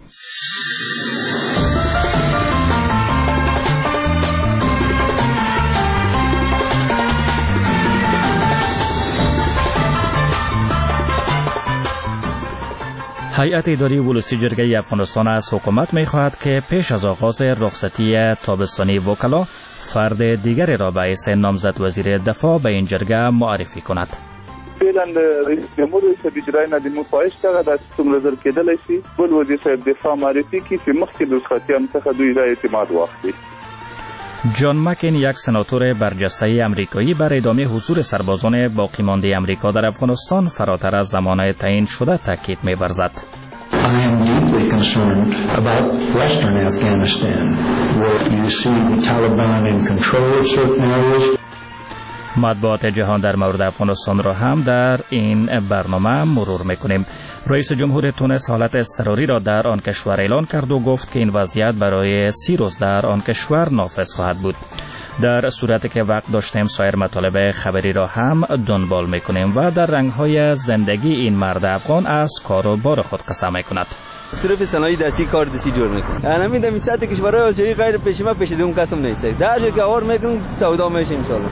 هیئت اداری ولسی جرگه افغانستان از حکومت می‌خواهد که پیش از آغاز رخصتی تابستانی وکلا فرد دیگری را به حیث نامزد وزیر دفاع به این جرگه معرفی کند. فعلا رئیس جمهور صاحب اجرای ندیمو خواهش دغه د څومره زر کېدلی شي بل وزیر صاحب دفاع معرفي کړي چې مخکې د رخصتیانو څخه دوی را اعتماد واخلي. جان مکین یک سناتور برجسته امریکایی بر ادامه حضور سربازان باقی مانده امریکا در افغانستان فراتر از زمان تعیین شده تاکید می‌ورزد. I am deeply concerned about Western Afghanistan, where you see the Taliban in control of certain areas. مطبوعات جهان در مورد افغانستان را هم در این برنامه مرور میکنیم. رئیس جمهور تونس حالت اضطراری را در آن کشور اعلان کرد و گفت که این وضعیت برای 30 روز در آن کشور نافذ خواهد بود. در صورتی که وقت داشتیم سایر مطالب خبری را هم دنبال میکنیم و در رنگهای زندگی این مرد افغان از کار و بار خود قسم میکند. صرف صنایع دستی کار دستی جور میکنه. همین در میسات کشورهای آسیایی غیر پیشما پیشیدون قسم نیست. در جای که اور میکنن سودا میشه ان شاء الله.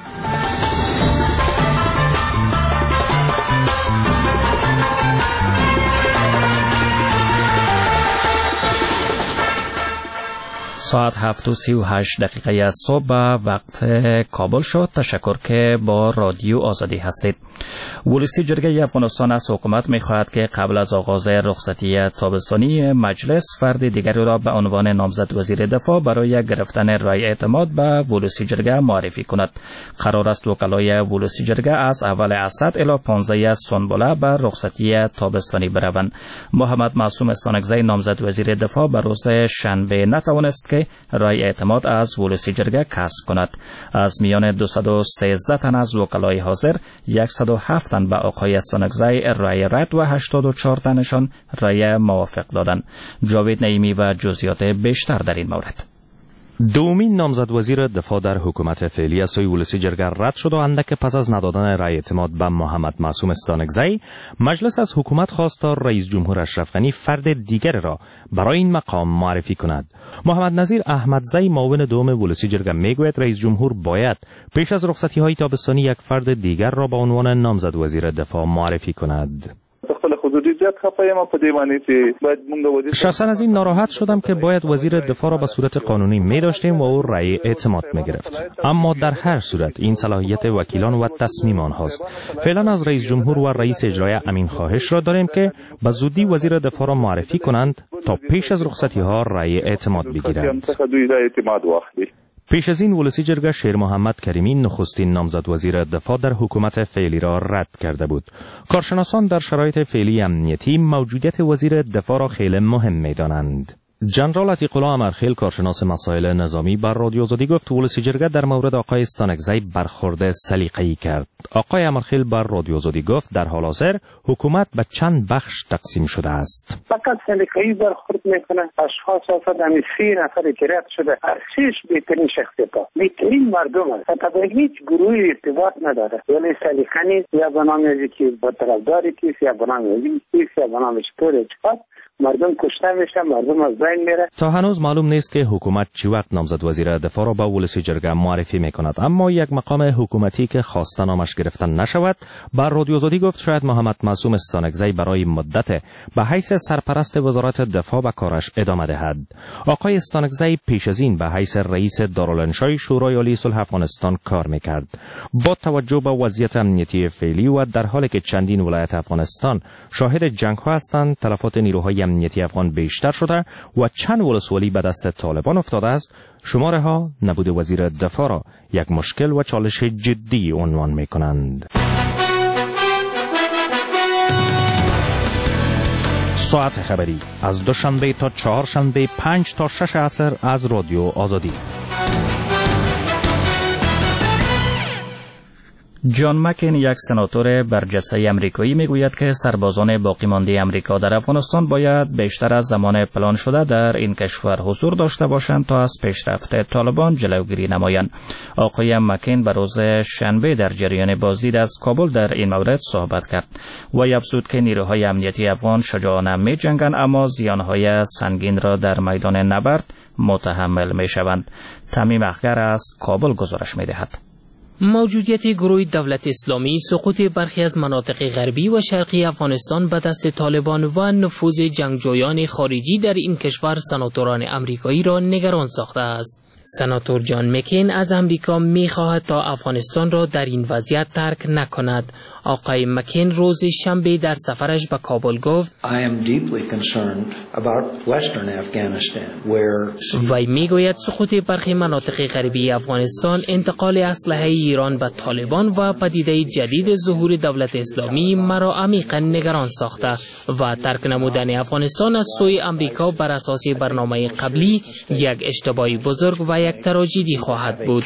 ساعت 7:38 از صبح وقت کابل شد. تشکر که با رادیو آزادی هستید. ولسی جرگه افغانستان از حکومت می‌خواهد که قبل از آغاز رخصتی تابستانی مجلس فرد دیگری را به عنوان نامزد وزیر دفاع برای گرفتن رای اعتماد به ولسی جرگه معرفی کند. قرار است وکلای ولسی جرگه از اول اسد الی 15 سنبله به رخصتی تابستانی بروند. محمد معصوم استانکزی نامزد وزیر دفاع به روز شنبه نتوانست که رای اعتماد از ولسی جرگه کسب کند. از میان 213 تن از وکلای حاضر 107 تن به آقای استانکزی رای رد و 84 تنشان رای موافق دادند. جاوید نعیمی و جزئیات بیشتر در این مورد. دومین نامزد وزیر دفاع در حکومت فعلی از سوی ولسی جرگه رد شد و اندک پس از ندادن رای اعتماد به محمد معصوم استانکزی، مجلس از حکومت خواست تا رئیس جمهور اشرف غنی فرد دیگر را برای این مقام معرفی کند. محمد نظیر احمدزی معاون دوم ولسی جرگه میگوید رئیس جمهور باید پیش از رخصتی های تابستانی یک فرد دیگر را به عنوان نامزد وزیر دفاع معرفی کند. شخصا از این ناراحت شدم که باید وزیر دفاع را به صورت قانونی می داشتیم و او رأی اعتماد می گرفت. اما در هر صورت این صلاحیت وکیلان و تصمیم آنهاست. فعلا از رئیس جمهور و رئیس اجرایی امین خواهش را داریم که به زودی وزیر دفاع را معرفی کنند تا پیش از رخصتی ها رأی اعتماد بگیرند. پیش از این ولسی جرگه شیر محمد کریمی نخستین نامزد وزیر دفاع در حکومت فعلی را رد کرده بود. کارشناسان در شرایط فعلی امنیتی موجودیت وزیر دفاع را خیلی مهم می‌دانند. جنرال عتیق الله امرخیل کارشناس مسائل نظامی بر رادیو آزادی گفت ولسی جرگه در مورد آقای استانکزی برخورد سلیقه‌ای کرد. آقای امرخیل بر رادیو آزادی گفت در حال حاضر حکومت به چند بخش تقسیم شده است. فقط سلیقه‌ای برخورد میکنه. اشخاص افراد همی 3 نفر که رد شده از 6 بهترین شخصیت‌ها بهترین مردم است. حتی هیچ گروهی ارتباط نداره. ولی سلیقه نیست یا به نام یکی با طرفداری کیست یا به نام یکی یا به نام شطور مردم کشته میشن، مردم از بین میره. تا هنوز معلوم نیست که حکومت چی وقت نامزد وزیر دفاع را به ولسی جرگه معرفی میکند، اما یک مقام حکومتی که خواسته نامش گرفتن نشود بر رادیو آزادی گفت شاید محمد معصوم استانکزی برای مدت به حیث سرپرست وزارت دفاع به کارش ادامه دهد. آقای استانکزی پیش از این به حیث رئیس دارالانشای شورای عالی صلح افغانستان کار میکرد. با توجه به وضعیت امنیتی فعلی و در حالی که چندین ولایت افغانستان شاهد جنگ‌ها هستند، تلفات نیروهای امنیتی افغان بیشتر شده و چند ولسوالی به دست طالبان افتاده است. شماره ها نبود وزیر دفاع را یک مشکل و چالش جدی عنوان می کنند. ساعت خبری از دوشنبه تا چهارشنبه 5 تا 6 عصر از رادیو آزادی. جان مکین یک سناتور برجسته امریکایی میگوید که سربازان باقی مانده امریکا در افغانستان باید بیشتر از زمان پلان شده در این کشور حضور داشته باشند تا از پیشرفت طالبان جلوگیری نمایند. آقای مکین به روز شنبه در جریان بازدید از کابل در این مورد صحبت کرد و افزود که نیروهای امنیتی افغان شجاعانه می‌جنگند اما زیانهای سنگین را در میدان نبرد متحمل می‌شوند. تمیم اخگر از کابل گزارش می‌دهد. موجودیت گروه دولت اسلامی، سقوط برخی از مناطق غربی و شرقی افغانستان به دست طالبان و نفوذ جنگجویان خارجی در این کشور سناتوران امریکایی را نگران ساخته است. سناتور جان مکین از امریکا می‌خواهد تا افغانستان را در این وضعیت ترک نکند. آقای مکین روز شنبه در سفرش به کابل گفت وی میگوید سقوط برخی مناطق غربی افغانستان، انتقال اسلحه ایران به طالبان و پدیده جدید ظهور دولت اسلامی مرا عمیقا نگران ساخته و ترک نمودن افغانستان از سوی امریکا بر اساس برنامه قبلی یک اشتباه بزرگ و یک تراژدی خواهد بود.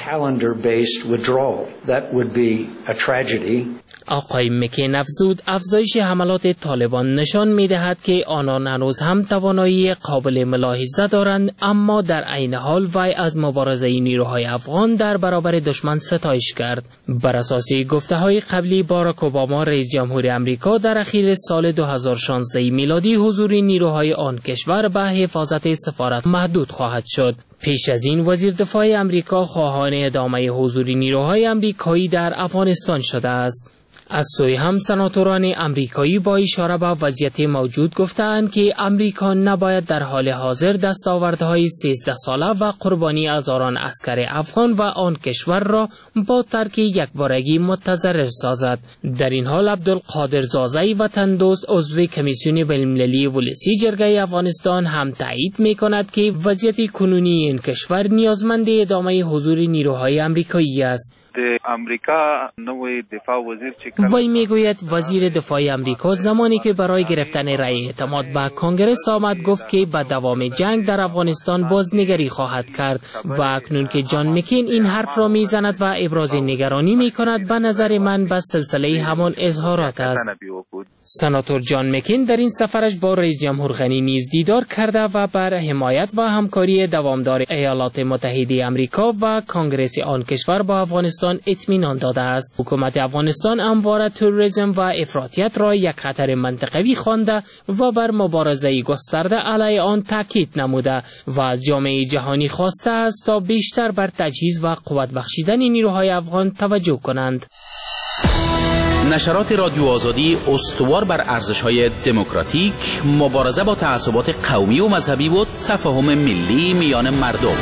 آقای مکین افزود افزایش حملات طالبان نشان می‌دهد که آنان هنوز هم توانایی قابل ملاحظه دارند، اما در عین حال وی از مبارزه نیروهای افغان در برابر دشمن ستایش کرد. بر اساس گفته‌های قبلی باراک اوباما رئیس جمهور آمریکا در اخیر سال 2016 میلادی حضور نیروهای آن کشور به حفاظت سفارت محدود خواهد شد. پیش از این وزیر دفاع آمریکا خواهان ادامه حضور نیروهای آمریکایی در افغانستان شده است. از سوی هم سناتوران امریکایی با اشاره به وضعیت موجود گفتند که امریکا نباید در حال حاضر دستاوردهای 13 ساله و قربانی هزاران عسکر افغان و آن کشور را با ترک یکبارگی متضرر سازد. در این حال عبدالقادر زازی وطن دوست عضو کمیسیون بین‌المللی ولسی جرگه افغانستان هم تایید می‌کند که وضعیت کنونی این کشور نیازمند ادامه حضور نیروهای امریکایی است. امریکا نوې دفاع وزیر وی میگوید وزیر دفاع امریکا زمانی که برای گرفتن رأی اعتماد به کنگره آمد گفت که به دوام جنگ در افغانستان بازنگری خواهد کرد و اکنون که جان مکین این حرف را میزند و ابراز نگرانی میکند به نظر من به سلسله همان اظهارات است. سناتور جان مکین در این سفرش با رئیس جمهور غنی نیز دیدار کرده و بر حمایت و همکاری دوامدار ایالات متحده امریکا و کنگره آن کشور با افغانستان اطمینان داده است. حکومت افغانستان همواره تروریسم و افراطیت را یک خطر منطقوی خوانده و بر مبارزه گسترده علیه آن تاکید نموده و از جامعه جهانی خواسته است تا بیشتر بر تجهیز و قوت بخشیدن نیروهای افغان توجه کنند. نشرات رادیو آزادی استوار بر ارزش‌های دموکراتیک، مبارزه با تعصبات قومی و مذهبی و تفاهم ملی میان مردم.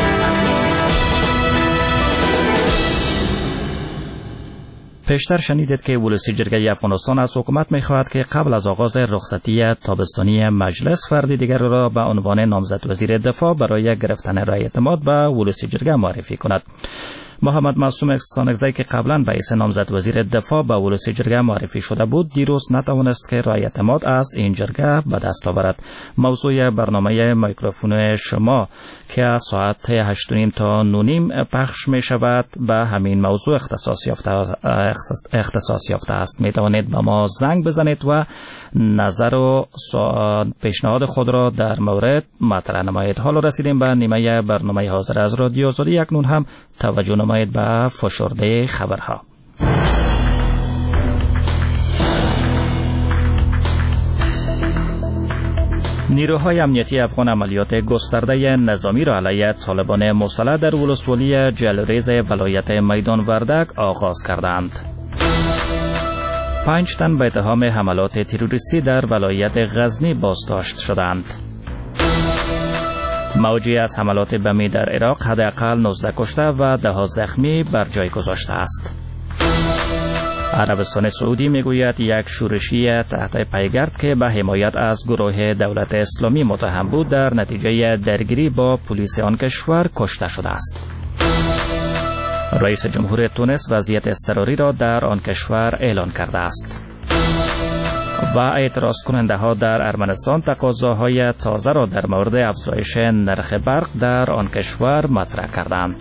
پیشتر شنیدید که ولسی جرگه افغانستان از حکومت می‌خواهد که قبل از آغاز رخصتی تابستانی مجلس فرد دیگر را به عنوان نامزد وزیر دفاع برای گرفتن رأی اعتماد به ولسی جرگه معرفی کند. محمد معصوم استانکزی که قبلا رئیس نامزد وزیر دفاع به ولسی جرگه معرفی شده بود دیروز نتوانست که رأی اعتماد از این جرگه به دست آورد. موضوع برنامه میکروفون شما که از ساعت 8:30 تا 9:30 پخش می شود به همین موضوع اختصاص یافته است. می توانید به ما زنگ بزنید و نظر و پیشنهاد خود را در مورد مطرح نمایید. حالا رسیدیم به نیمه برنامه حاضر از رادیو آزادی. اکنون هم توجه نمایید به فشرده خبرها. نیروهای امنیتی افغان عملیات گسترده نظامی را علیه طالبان مسلح در ولسوالی جلریز ولایت میدان وردک آغاز کردند. 5 تن به اتهام حملات تروریستی در ولایت غزنی بازداشت شدند. موجی از حملات بمی در عراق حداقل 19 کشته و 10 زخمی بر جای گذاشته است. عربستان سعودی میگوید یک شورشی تحت پیگرد که به حمایت از گروه دولت اسلامی متهم بود در نتیجه درگیری با پلیس آن کشور کشته شده است. رئیس جمهور تونس وضعیت اضطراری را در آن کشور اعلان کرده است. و اعتراض کننده ها در ارمنستان تقاضاهای تازه را در مورد افزایش نرخ برق در آن کشور مطرح کردند.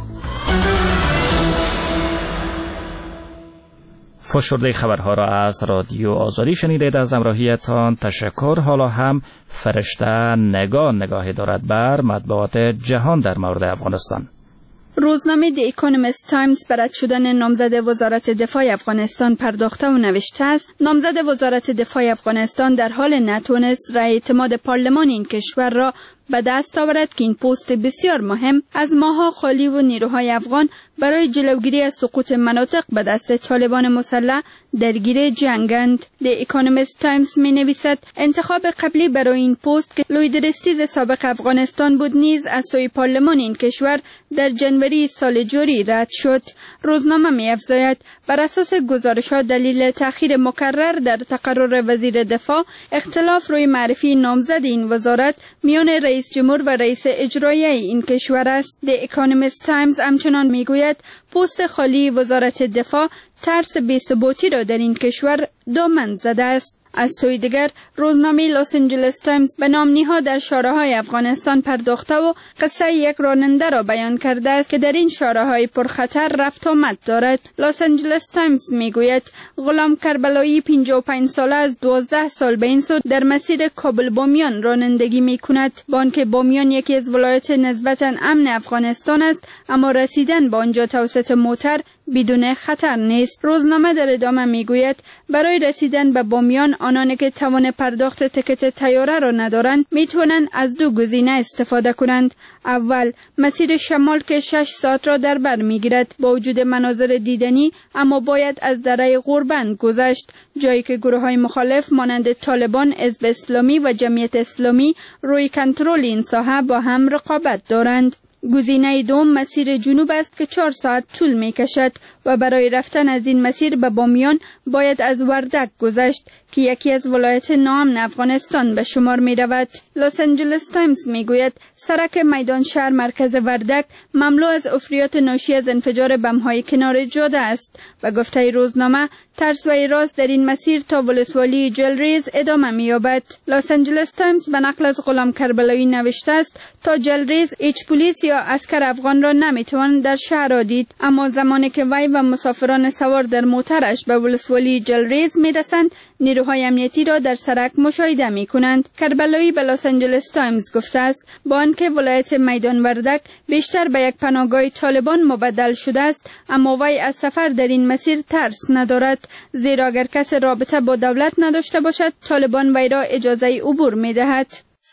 فشرده خبرها را از رادیو آزادی شنیدید. از همراهیتان تشکر. حالا هم فرشته نگاهی دارد بر مطبوعات جهان در مورد افغانستان. روزنامه دی اکونومیست تایمز بر رد شدن نامزد وزارت دفاع افغانستان پرداخته و نوشته است نامزد وزارت دفاع افغانستان در حال نتونست رأی اعتماد پارلمان این کشور را به دست آورد که این پست بسیار مهم از ماه‌ها خالی و نیروهای افغان برای جلوگیری از سقوط مناطق به دست طالبان مسلح درگیر جنگند. دی اکونومیست تایمز می نویسد انتخاب قبلی برای این پست که لوید رستیز سابق افغانستان بود نیز از سوی پارلمان این کشور در جنوری سال جاری رد شد. روزنامه می افزاید بر اساس گزارش‌ها دلیل تأخیر مکرر در تقرر وزیر دفاع اختلاف روی معرفی نامزد این وزارت میان رئیس جمهور و رئیس اجرایی این کشور است. دی اکونومیست تایمز همچنان میگوید پست خالی وزارت دفاع ترس بی‌ثباتی را در این کشور دامن زده است. از سوی دیگر روزنامه لس آنجلس تایمز به نام‌نهاد در شاره‌های افغانستان پرداخته و قصه یک راننده را بیان کرده است که در این شاره‌های پرخطر رفت آمد دارد. لس آنجلس تایمز میگوید غلام کربلایی 55 ساله از 12 سال به این سو در مسیر کابل بامیان رانندگی میکند. بانک بامیان یکی از ولایات نسبتاً امن افغانستان است، اما رسیدن به آنجا توسط موتر بدون خطر نیست. روزنامه در ادامه میگوید برای رسیدن به بامیان آنانی که توان پرداخت تکت طیاره را ندارند میتوانند از دو گزینه استفاده کنند. اول مسیر شمال که 6 ساعت را در بر میگیرد با وجود مناظر دیدنی، اما باید از دره غوربند گذشت، جایی که گروه‌های مخالف مانند طالبان، حزب اسلامی و جمعیت اسلامی روی کنترل این ساحه با هم رقابت دارند. گزینه دوم مسیر جنوب است که 4 ساعت طول می کشد و برای رفتن از این مسیر به بامیان باید از وردک گذشت که یکی از ولایت ناامن افغانستان به شمار می رود. لس آنجلس تایمز می گوید سرک میدان شهر مرکز وردک مملو از عفریات ناشی از انفجار بم‌های کنار جاده است و گفته روزنامه ترس و ایراز در این مسیر تا ولسوالی جلریز ادامه می یابد. لس آنجلس تایمز به نقل از غلام کربلایی نوشته است تا جلریز هیچ پلیس یا عسکر افغان را نمی توان در شهر دید، اما زمانی که وی و مسافران سوار در موترش به ولسوالی جلریز می رسند نیروهای امنیتی را در سرک مشاهده می کنند. کربلایی به لس آنجلس تایمز گفته است با آنکه ولایت میدان وردک بیشتر به یک پناهگاه طالبان مبدل شده است، اما وی از سفر در این مسیر ترس ندارد، زیرا اگر کسی رابطه با دولت نداشته باشد طالبان وی را اجازه عبور می دهد.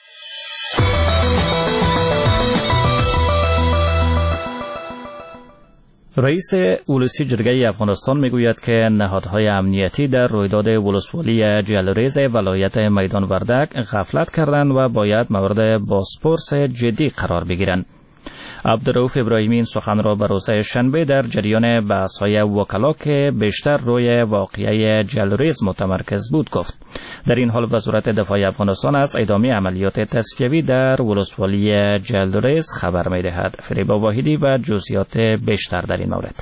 رئیس ولسی جرگه افغانستان میگوید که نهادهای امنیتی در رویداد ولسوالی جلریز ولایت میدان وردک غفلت کردند و باید مورد بازپرس جدی قرار بگیرند. عبدالرؤوف ابراهیمی این سخن را به روز شنبه در جریان بحث‌های وکلا که بیشتر روی واقعه جلریز متمرکز بود گفت. در این حال وزارت دفاع افغانستان از ادامه عملیات تصفیوی در ولسوالی جلریز خبر می‌دهد. فریبا واحدی و جزئیات بیشتر در این مورد.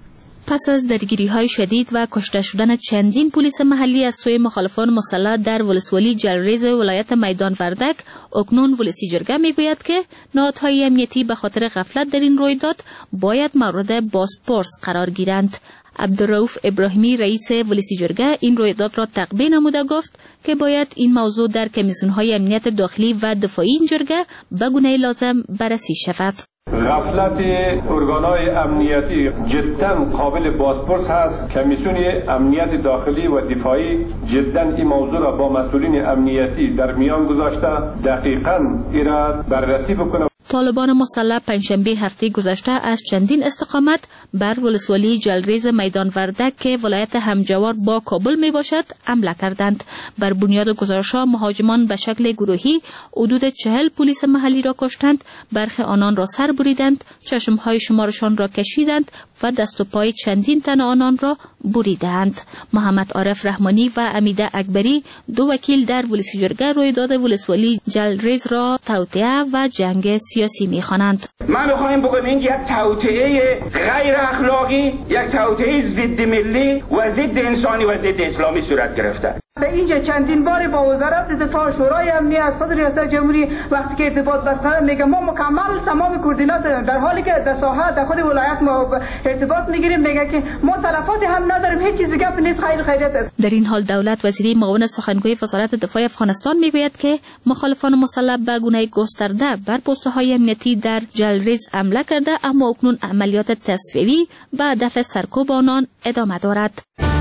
پس از درگیری‌های شدید و کشته شدن چندین پلیس محلی از سوی مخالفان مسلح در ولسوالی جلریز ولایت میدان وردک، اکنون ولسی جرگه میگوید که نهادهای امنیتی به خاطر غفلت در این رویداد باید مورد بازپرس قرار گیرند. عبدالرؤوف ابراهیمی رئیس ولسی جرگه این رویداد را تقبیه نموده گفت که باید این موضوع در کمیسیون‌های امنیت داخلی و دفاعی این جرگه به گونه لازم بررسی شود. غفلت ارگان‌های امنیتی جدا قابل بازپرس هست. کمیسیون امنیت داخلی و دفاعی جدا این موضوع را با مسئولین امنیتی در میان گذاشته دقیقاً ایراد بررسی بکنه. طالبان مسلح پنجشنبه هفته گذشته از چندین استقامت بر ولسوالی جلریز میدان وردک که ولایت همجوار با کابل می باشد حمله کردند. بر بنیاد گزارش‌ها مهاجمان به شکل گروهی حدود 40 پلیس محلی را کشتند، برخی آنان را سر بریدند، چشمهای شمارشان را کشیدند و دست و پای چندین تن آنان را بریدند. محمد عارف رحمانی و امیده اکبری دو وکیل در ولسی جرگه رویداد ولسوالی جلریز را توطئه و جنگ سیاسی می‌خوانند. ما می‌خوایم بگوییم یک توطئه غیر اخلاقی، یک توطئه ضد ملی و ضد انسانی و ضد اسلامی صورت گرفته. در اینجا چندین بار با وزارت دفاع، شورای امنیت، صدر ریاست جمهوری وقتی که ارتباط برقرار میگه ما مکمل تمام کوردینات در حالی که در ساحه در خود ولایت ما ارتباط میگیریم میگه که ما تلفات هم نداریم، هیچ چیزی گپ نیست، خیریت است. در این حال دولت وزیری معاون سخنگوی وزارت دفاع افغانستان میگوید که مخالفان مسلح به گونه گسترده بر پست‌های امنیتی در جلریز حمله کرده، اما اکنون عملیات تصفیوی به هدف سرکوب آنان ادامه دارد.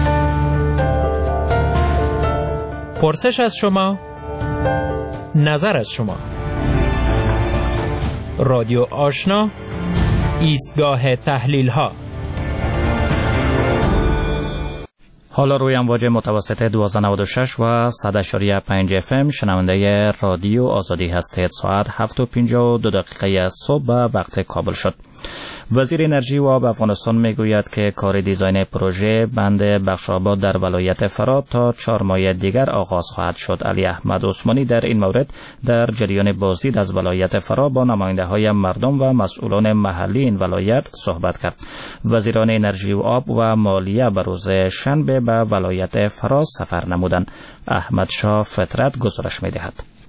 پرسش از شما، نظر از شما. رادیو آشنا، ایستگاه تحلیل ها. حالا روی امواج متوسط 1296 و 100.5 FM شنونده رادیو آزادی هستید. ساعت 7:52 صبح به وقت کابل شد. وزیر انرژی و آب افغانستان میگوید که کار دیزاین پروژه بند بخشاباد در ولایت فرا تا 4 ماه دیگر آغاز خواهد شد. علی احمد عثمانی در این مورد در جریان بازدید از ولایت فرا با نماینده‌های مردم و مسئولان محلی این ولایت صحبت کرد. وزیران انرژی و آب و مالیه به روز شنبه به ولایت فرا سفر نمودند. احمد شاه فطرت گزارش می‌دهد.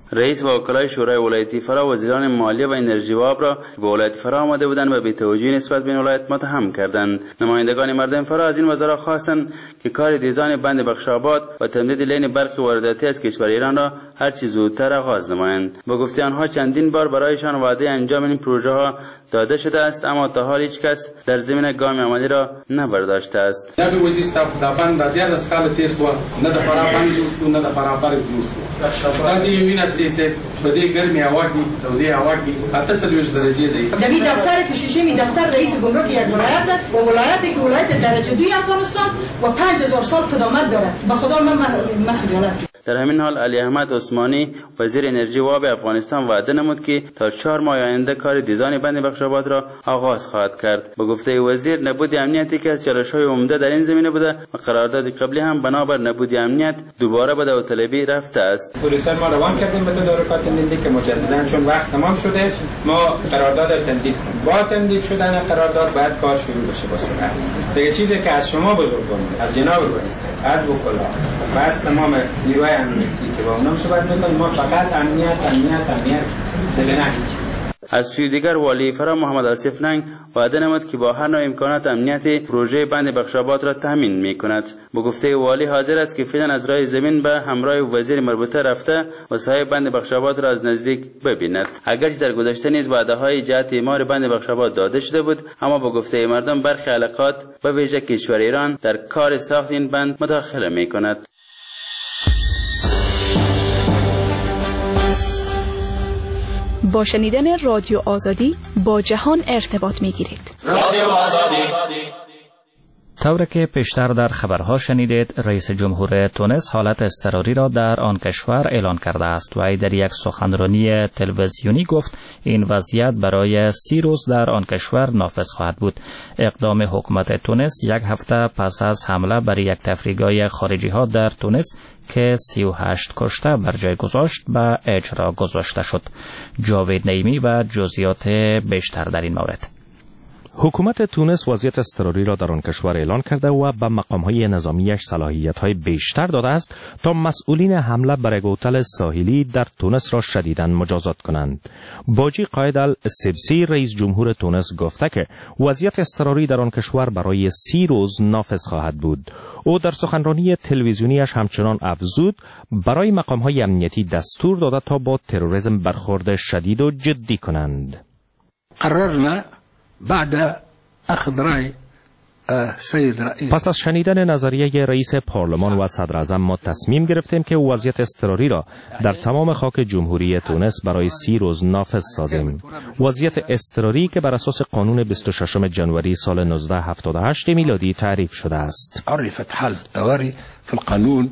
رئیس و وکلای شورای ولایتی فرا وزیران مالیه و انرژی و آب را به ولایت فرا آمده بودند و بی‌توجهی نسبت به این ولایت متهم کردند. نمایندگان مردم فرا از این وزرا خواستند که کار دیزاین بند بخشاباد و تمدید لین برق وارداتی از کشور ایران را هر چه زودتر آغاز نمایند. با گفته آنها چندین بار برایشان وعده انجام این پروژه ها داده شده است، اما تا حال هیچ کس در زمینه گام عملی را نبرداشته است. نه به وزیر بند د دیار اسکال تیز و نه د فرا بند جوړ نه د فرا پر جوړ تاسو یې وینئ چې په دې ګرمي هوا کې تودې هوا کې 38 درجه دی. در این دفتر کشیشمی دفتر رئیس گمرک یک ولایت است و ولایتی که ولایت درجه 2 افغانستان و 5000 سال قدامت دارد. به خدا من خجالت. در همین حال علی احمد عثمانی وزیر انرژی و آب افغانستان وعده نمود که تا 4 ماه آینده کار دیزاین بند بخشاباد را آغاز خواهد کرد. به گفته وزیر نبود امنیتی که از چالش‌های عمده در این زمینه بوده و قرارداد قبلی هم بنابر نبود امنیت دوباره به داوطلبی رفته است. پلیس ما روان کردیم به تدارکات ملی که مجددا چون وقت تمام شده ما قرارداد را تمدید کنیم. با تمدید شدن قرارداد باید کار شروع بشه با سرعت. دیگه چیزی که از شما بزرگان از جناب رئیس از وکلا و از تمام نیروهای امنیتی که با اونم صحبت می‌کنیم ما فقط امنیت دیگه نه چیز. از سوی دیگر والی فرا محمد آصف ننگ وعده نمود که با هر نوع امکانات امنیتی پروژه بند بخشاباد را تامین می‌کند. به گفته والی حاضر است که فعلا از راه زمین به همراه وزیر مربوطه رفته و سایه بند بخشاباد را از نزدیک ببیند. اگرچه در گذشته نیز وعده‌های جهت اعمار بند بخشاباد داده شده بود، اما به گفته مردم برخی علاقات به ویژه کشور ایران در کار ساخت این بند مداخله می‌کند. با شنیدن رادیو آزادی با جهان ارتباط می‌گیرید. رادیو آزادی. طوری که پیشتر در خبرها شنیدید، رئیس جمهور تونس حالت اضطراری را در آن کشور اعلان کرده است و ای در یک سخنرانی تلویزیونی گفت این وضعیت برای 30 روز در آن کشور نافذ خواهد بود. اقدام حکومت تونس یک هفته پس از حمله بر یک تفریحگاه خارجی ها در تونس که 38 کشته بر جای گذاشت به اجرا گذاشته شد. جاوید نعیمی و جزئیات بیشتر در این مورد. حکومت تونس وضعیت اضطراری را در آن کشور اعلان کرده و به مقام‌های نظامیش صلاحیت‌های بیشتر داده است تا مسئولین حمله بر یک هتل ساحلی در تونس را شدیداً مجازات کنند. باجی قائد السبسی رئیس جمهور تونس گفته که وضعیت اضطراری در آن کشور برای 30 روز نافذ خواهد بود. او در سخنرانی تلویزیونیش همچنان افزود برای مقام‌های امنیتی دستور داده تا با تروریسم برخورد شدید و جدی کنند. قررنا بعد اخذ رأی سید رئیس پس از شنیدن نظریه رئیس پارلمان و صدر اعظم ما تصمیم گرفتیم که وضعیت اضطراری را در تمام خاک جمهوری تونس برای 30 روز نافذ سازیم. وضعیت اضطراری که بر اساس قانون 26 جنوری سال 1978 میلادی تعریف شده است. عرفت حالة الطوارئ في القانون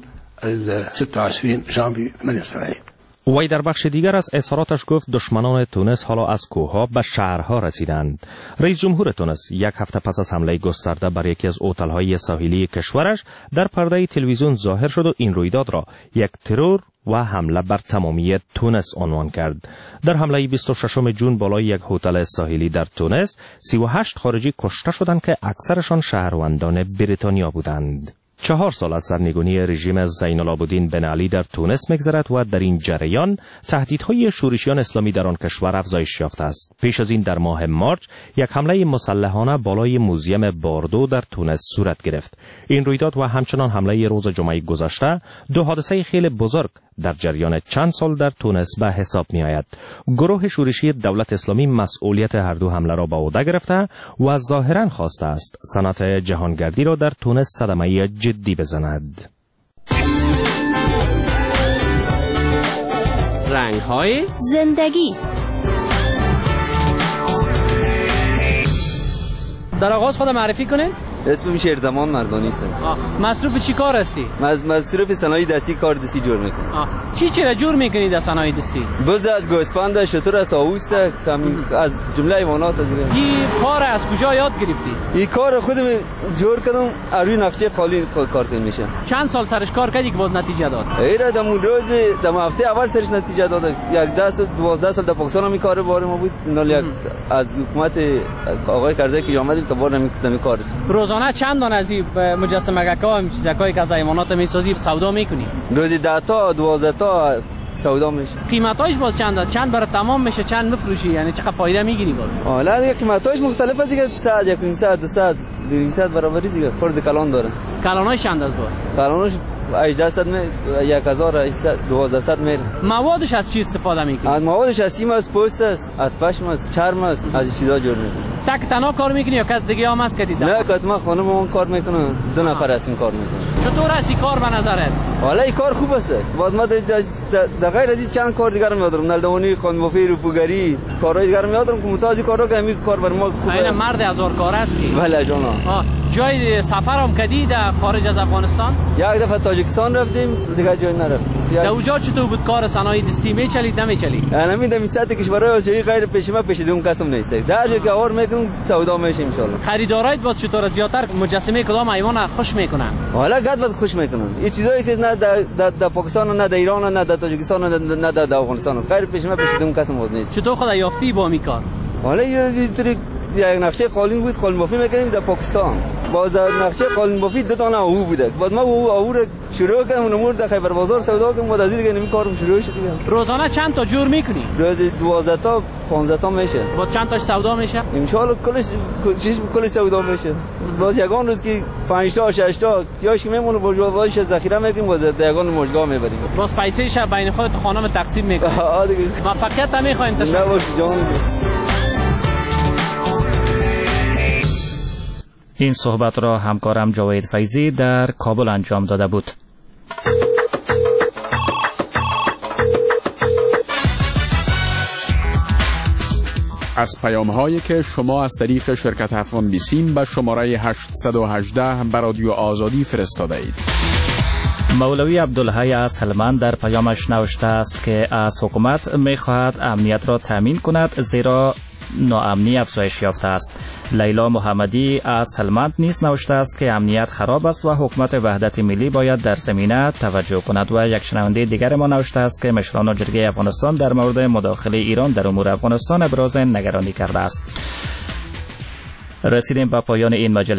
26 ژانویه 78. وی در بخش دیگر از اظهاراتش گفت دشمنان تونس حالا از کوهها به شهرها رسیدند. رئیس جمهور تونس یک هفته پس از حمله گسترده بر یکی از هتل‌های ساحلی کشورش در پرده تلویزیون ظاهر شد و این رویداد را یک ترور و حمله بر تمامی تونس عنوان کرد. در حمله 26 جون بالای یک هتل ساحلی در تونس 38 خارجی کشته شدند که اکثرشان شهروندان بریتانیا بودند. 4 سال از سرنگونی رژیم زین العابدین بن علی در تونس می‌گذرد و در این جریان تهدیدهای شورشیان اسلامی در آن کشور افزایش یافته است. پیش از این در ماه مارچ یک حمله مسلحانه بالای موزیم باردو در تونس صورت گرفت. این رویداد و همچنان حمله روز جمعه گذشته 2 حادثه خیلی بزرگ در جریان چند سال در تونس به حساب می آید. گروه شورشی دولت اسلامی مسئولیت هر دو حمله را به عهده گرفته و ظاهرا خواسته است صنعت جهانگردی را در تونس صدمه جدی بزند. رنگ‌های زندگی. در آغاز خود معرفی کنید. اسمم شیرزمان مردانی است. مصروف چی کار هستی؟ مصروف صنایع دستی کار دستی جور میکنم. چی را جور میکنید در صنایع دستی؟ بز از گوسپند، شتر از آووست، از جمله حیوانات از این کار از کجا یاد گرفتی؟ این کار خودم جور کردم، روی نقشه خالی خود کار کنم میشه. چند سال سرش کار کردی که باز نتیجه داد؟ ایرا دمون روز دم هفته اول سرش نتیجه داد. یک 12 سال در پاکستان می کار بار ما بود. نال یک از حکومت آقای کرزی که آمدیم تا بار نمی کار. روزانه چند دانه از این مجسمه‌ها چیزایی که از حیوانات میسازی سودا میکنی؟ روزی 10 تا 12 تا سودا میشه. قیمتاش باز چند است؟ چند برای تمام میشه، چند میفروشی؟ یعنی چقدر فایده میگیری باز؟ حالا دیگه قیمتاش مختلفه دیگه، 100 100 200 200 برابری دیگه، خرد کلان داره. کلاناش چند است باز؟ کلاناش 1800 می 1200 میره. موادش از چی استفاده میکنی؟ از موادش از سیم، از پوست است، از پشم است، چرم است، از چیزا جور میکنه. تک تنها کار میکنی یا کس دیگه هم هست که دیدم؟ نه کاتما خانم اون کار میکنه، 2 نفر هستیم کار میکنه. چطور است این کار به نظرت؟ حالا این کار خوب است. بعد ما در غیر از این چند کار دیگه رو میادم، نلدوانی، خانمافی، رفوگری، کارهای دیگه رو میادم که متازی کارا که همین کار بر ما خوبه. این مرد هزار کار است کی؟ بله جانا. جای سفر هم کردی در خارج از افغانستان؟ یک دفعه تاجیکستان رفتیم، دیگه جای نرفتیم. در اونجا چطور بود کار صنایع دستی؟ میچلید نمیچلید؟ انا می دم ساعت کشورهای آسیایی غیر پیشما پیشیدون کسم نیست. در جای که اور میکنم سودا میشه ان شاء الله. خریدارایت باز چطور زیاتر مجسمه کدام حیوان خوش میکنن؟ حالا گد بعد خوش میکنن. این چیزایی که نه در پاکستان نه در ایران نه در تاجیکستان نه در افغانستان غیر پیشما پیشیدون کسم نیست. چطور خدا یافتی با می کار؟ حالا یه یک نقشه قالین بود، قالین بافی میکنیم در پاکستان. باز در نقشه قالین بافی 2 تا آهو بوده. بعد ما آهو رو شروع کردیم، اونمور در خیبر بازار سودا کردیم، بعد از دیگه نمی کارم شروع شد دیگه. روزانه چند تا جور میکنی؟ روز 12 تا 15 تا میشه. بعد چند تاش سودا میشه؟ ان شاء الله کلش سودا میشه. باز یگان روز که 5 تا 6 تا یاش میمونه باش ذخیره میکنیم، باز در یگان مشگاه میبریم. باز پیسه شب بین خودت خانم تقسیم میکنی. دیگه موفقیت هم میخوایم تشکر. نباش جان. این صحبت را همکارم جاوید فیضی در کابل انجام داده بود. از پیام‌هایی که شما از طریق شرکت افغان بیسیم به شماره 818 به رادیو آزادی فرستاده اید. مولوی عبدالحی از هلمند در پیامش نوشته است که از حکومت می‌خواهد امنیت را تامین کند، زیرا ناامنی افزایش یافته است. لیلا محمدی از هلمند نیز نوشته است که امنیت خراب است و حکومت وحدت ملی باید در زمینه توجه کند. و یک شنونده دیگر ما نوشته است که مشران جرگه افغانستان در مورد مداخله ایران در امور افغانستان ابراز نگرانی کرده است. رسیدیم به پایان این مجله